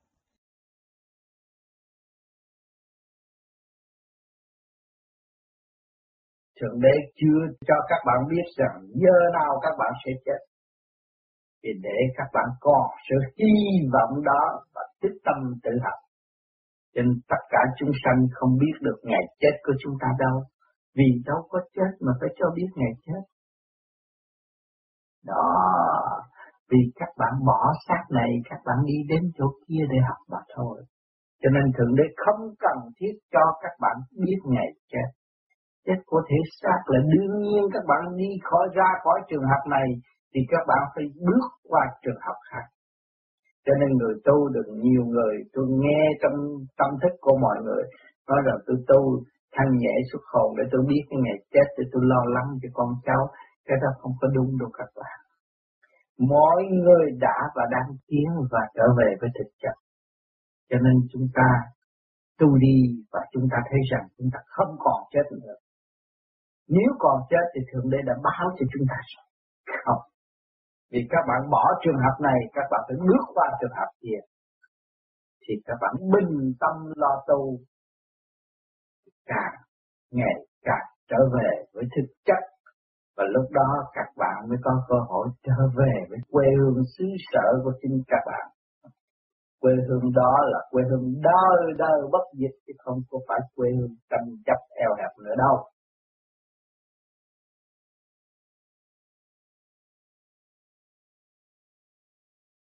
Thượng Đế chưa cho các bạn biết rằng giờ nào các bạn sẽ chết. Thì để các bạn có sự hy vọng đó và tích tâm tự học. Cho nên tất cả chúng sanh không biết được ngày chết của chúng ta đâu. Vì đâu có chết mà phải cho biết ngày chết. Đó. Vì các bạn bỏ xác này, các bạn đi đến chỗ kia để học mà thôi. Cho nên Thượng Đế không cần thiết cho các bạn biết ngày chết. Chết của thể xác là đương nhiên các bạn đi ra khỏi trường học này thì các bạn phải bước qua trường học khác. Cho nên người tu được nhiều người, tôi nghe trong tâm thức của mọi người nói rằng tôi tu thanh nhẹ xuất hồn để tôi biết cái ngày chết để tôi lo lắng cho con cháu. Cái đó không có đúng đâu các bạn. Mỗi người đã và đang tiến và trở về với thực chất. Cho nên chúng ta tu đi và chúng ta thấy rằng chúng ta không còn chết nữa. Nếu còn chết thì Thượng Đế đã báo cho chúng ta rồi. Không. Vì các bạn bỏ trường hợp này, các bạn phải bước qua trường hợp kia. Thì các bạn bình tâm lo tu. Càng ngày càng trở về với thực chất. Và lúc đó các bạn mới có cơ hội trở về với quê hương xứ sở của chính các bạn. Quê hương đó là quê hương đời đời bất diệt chứ không có phải quê hương tranh chấp eo hẹp nữa đâu.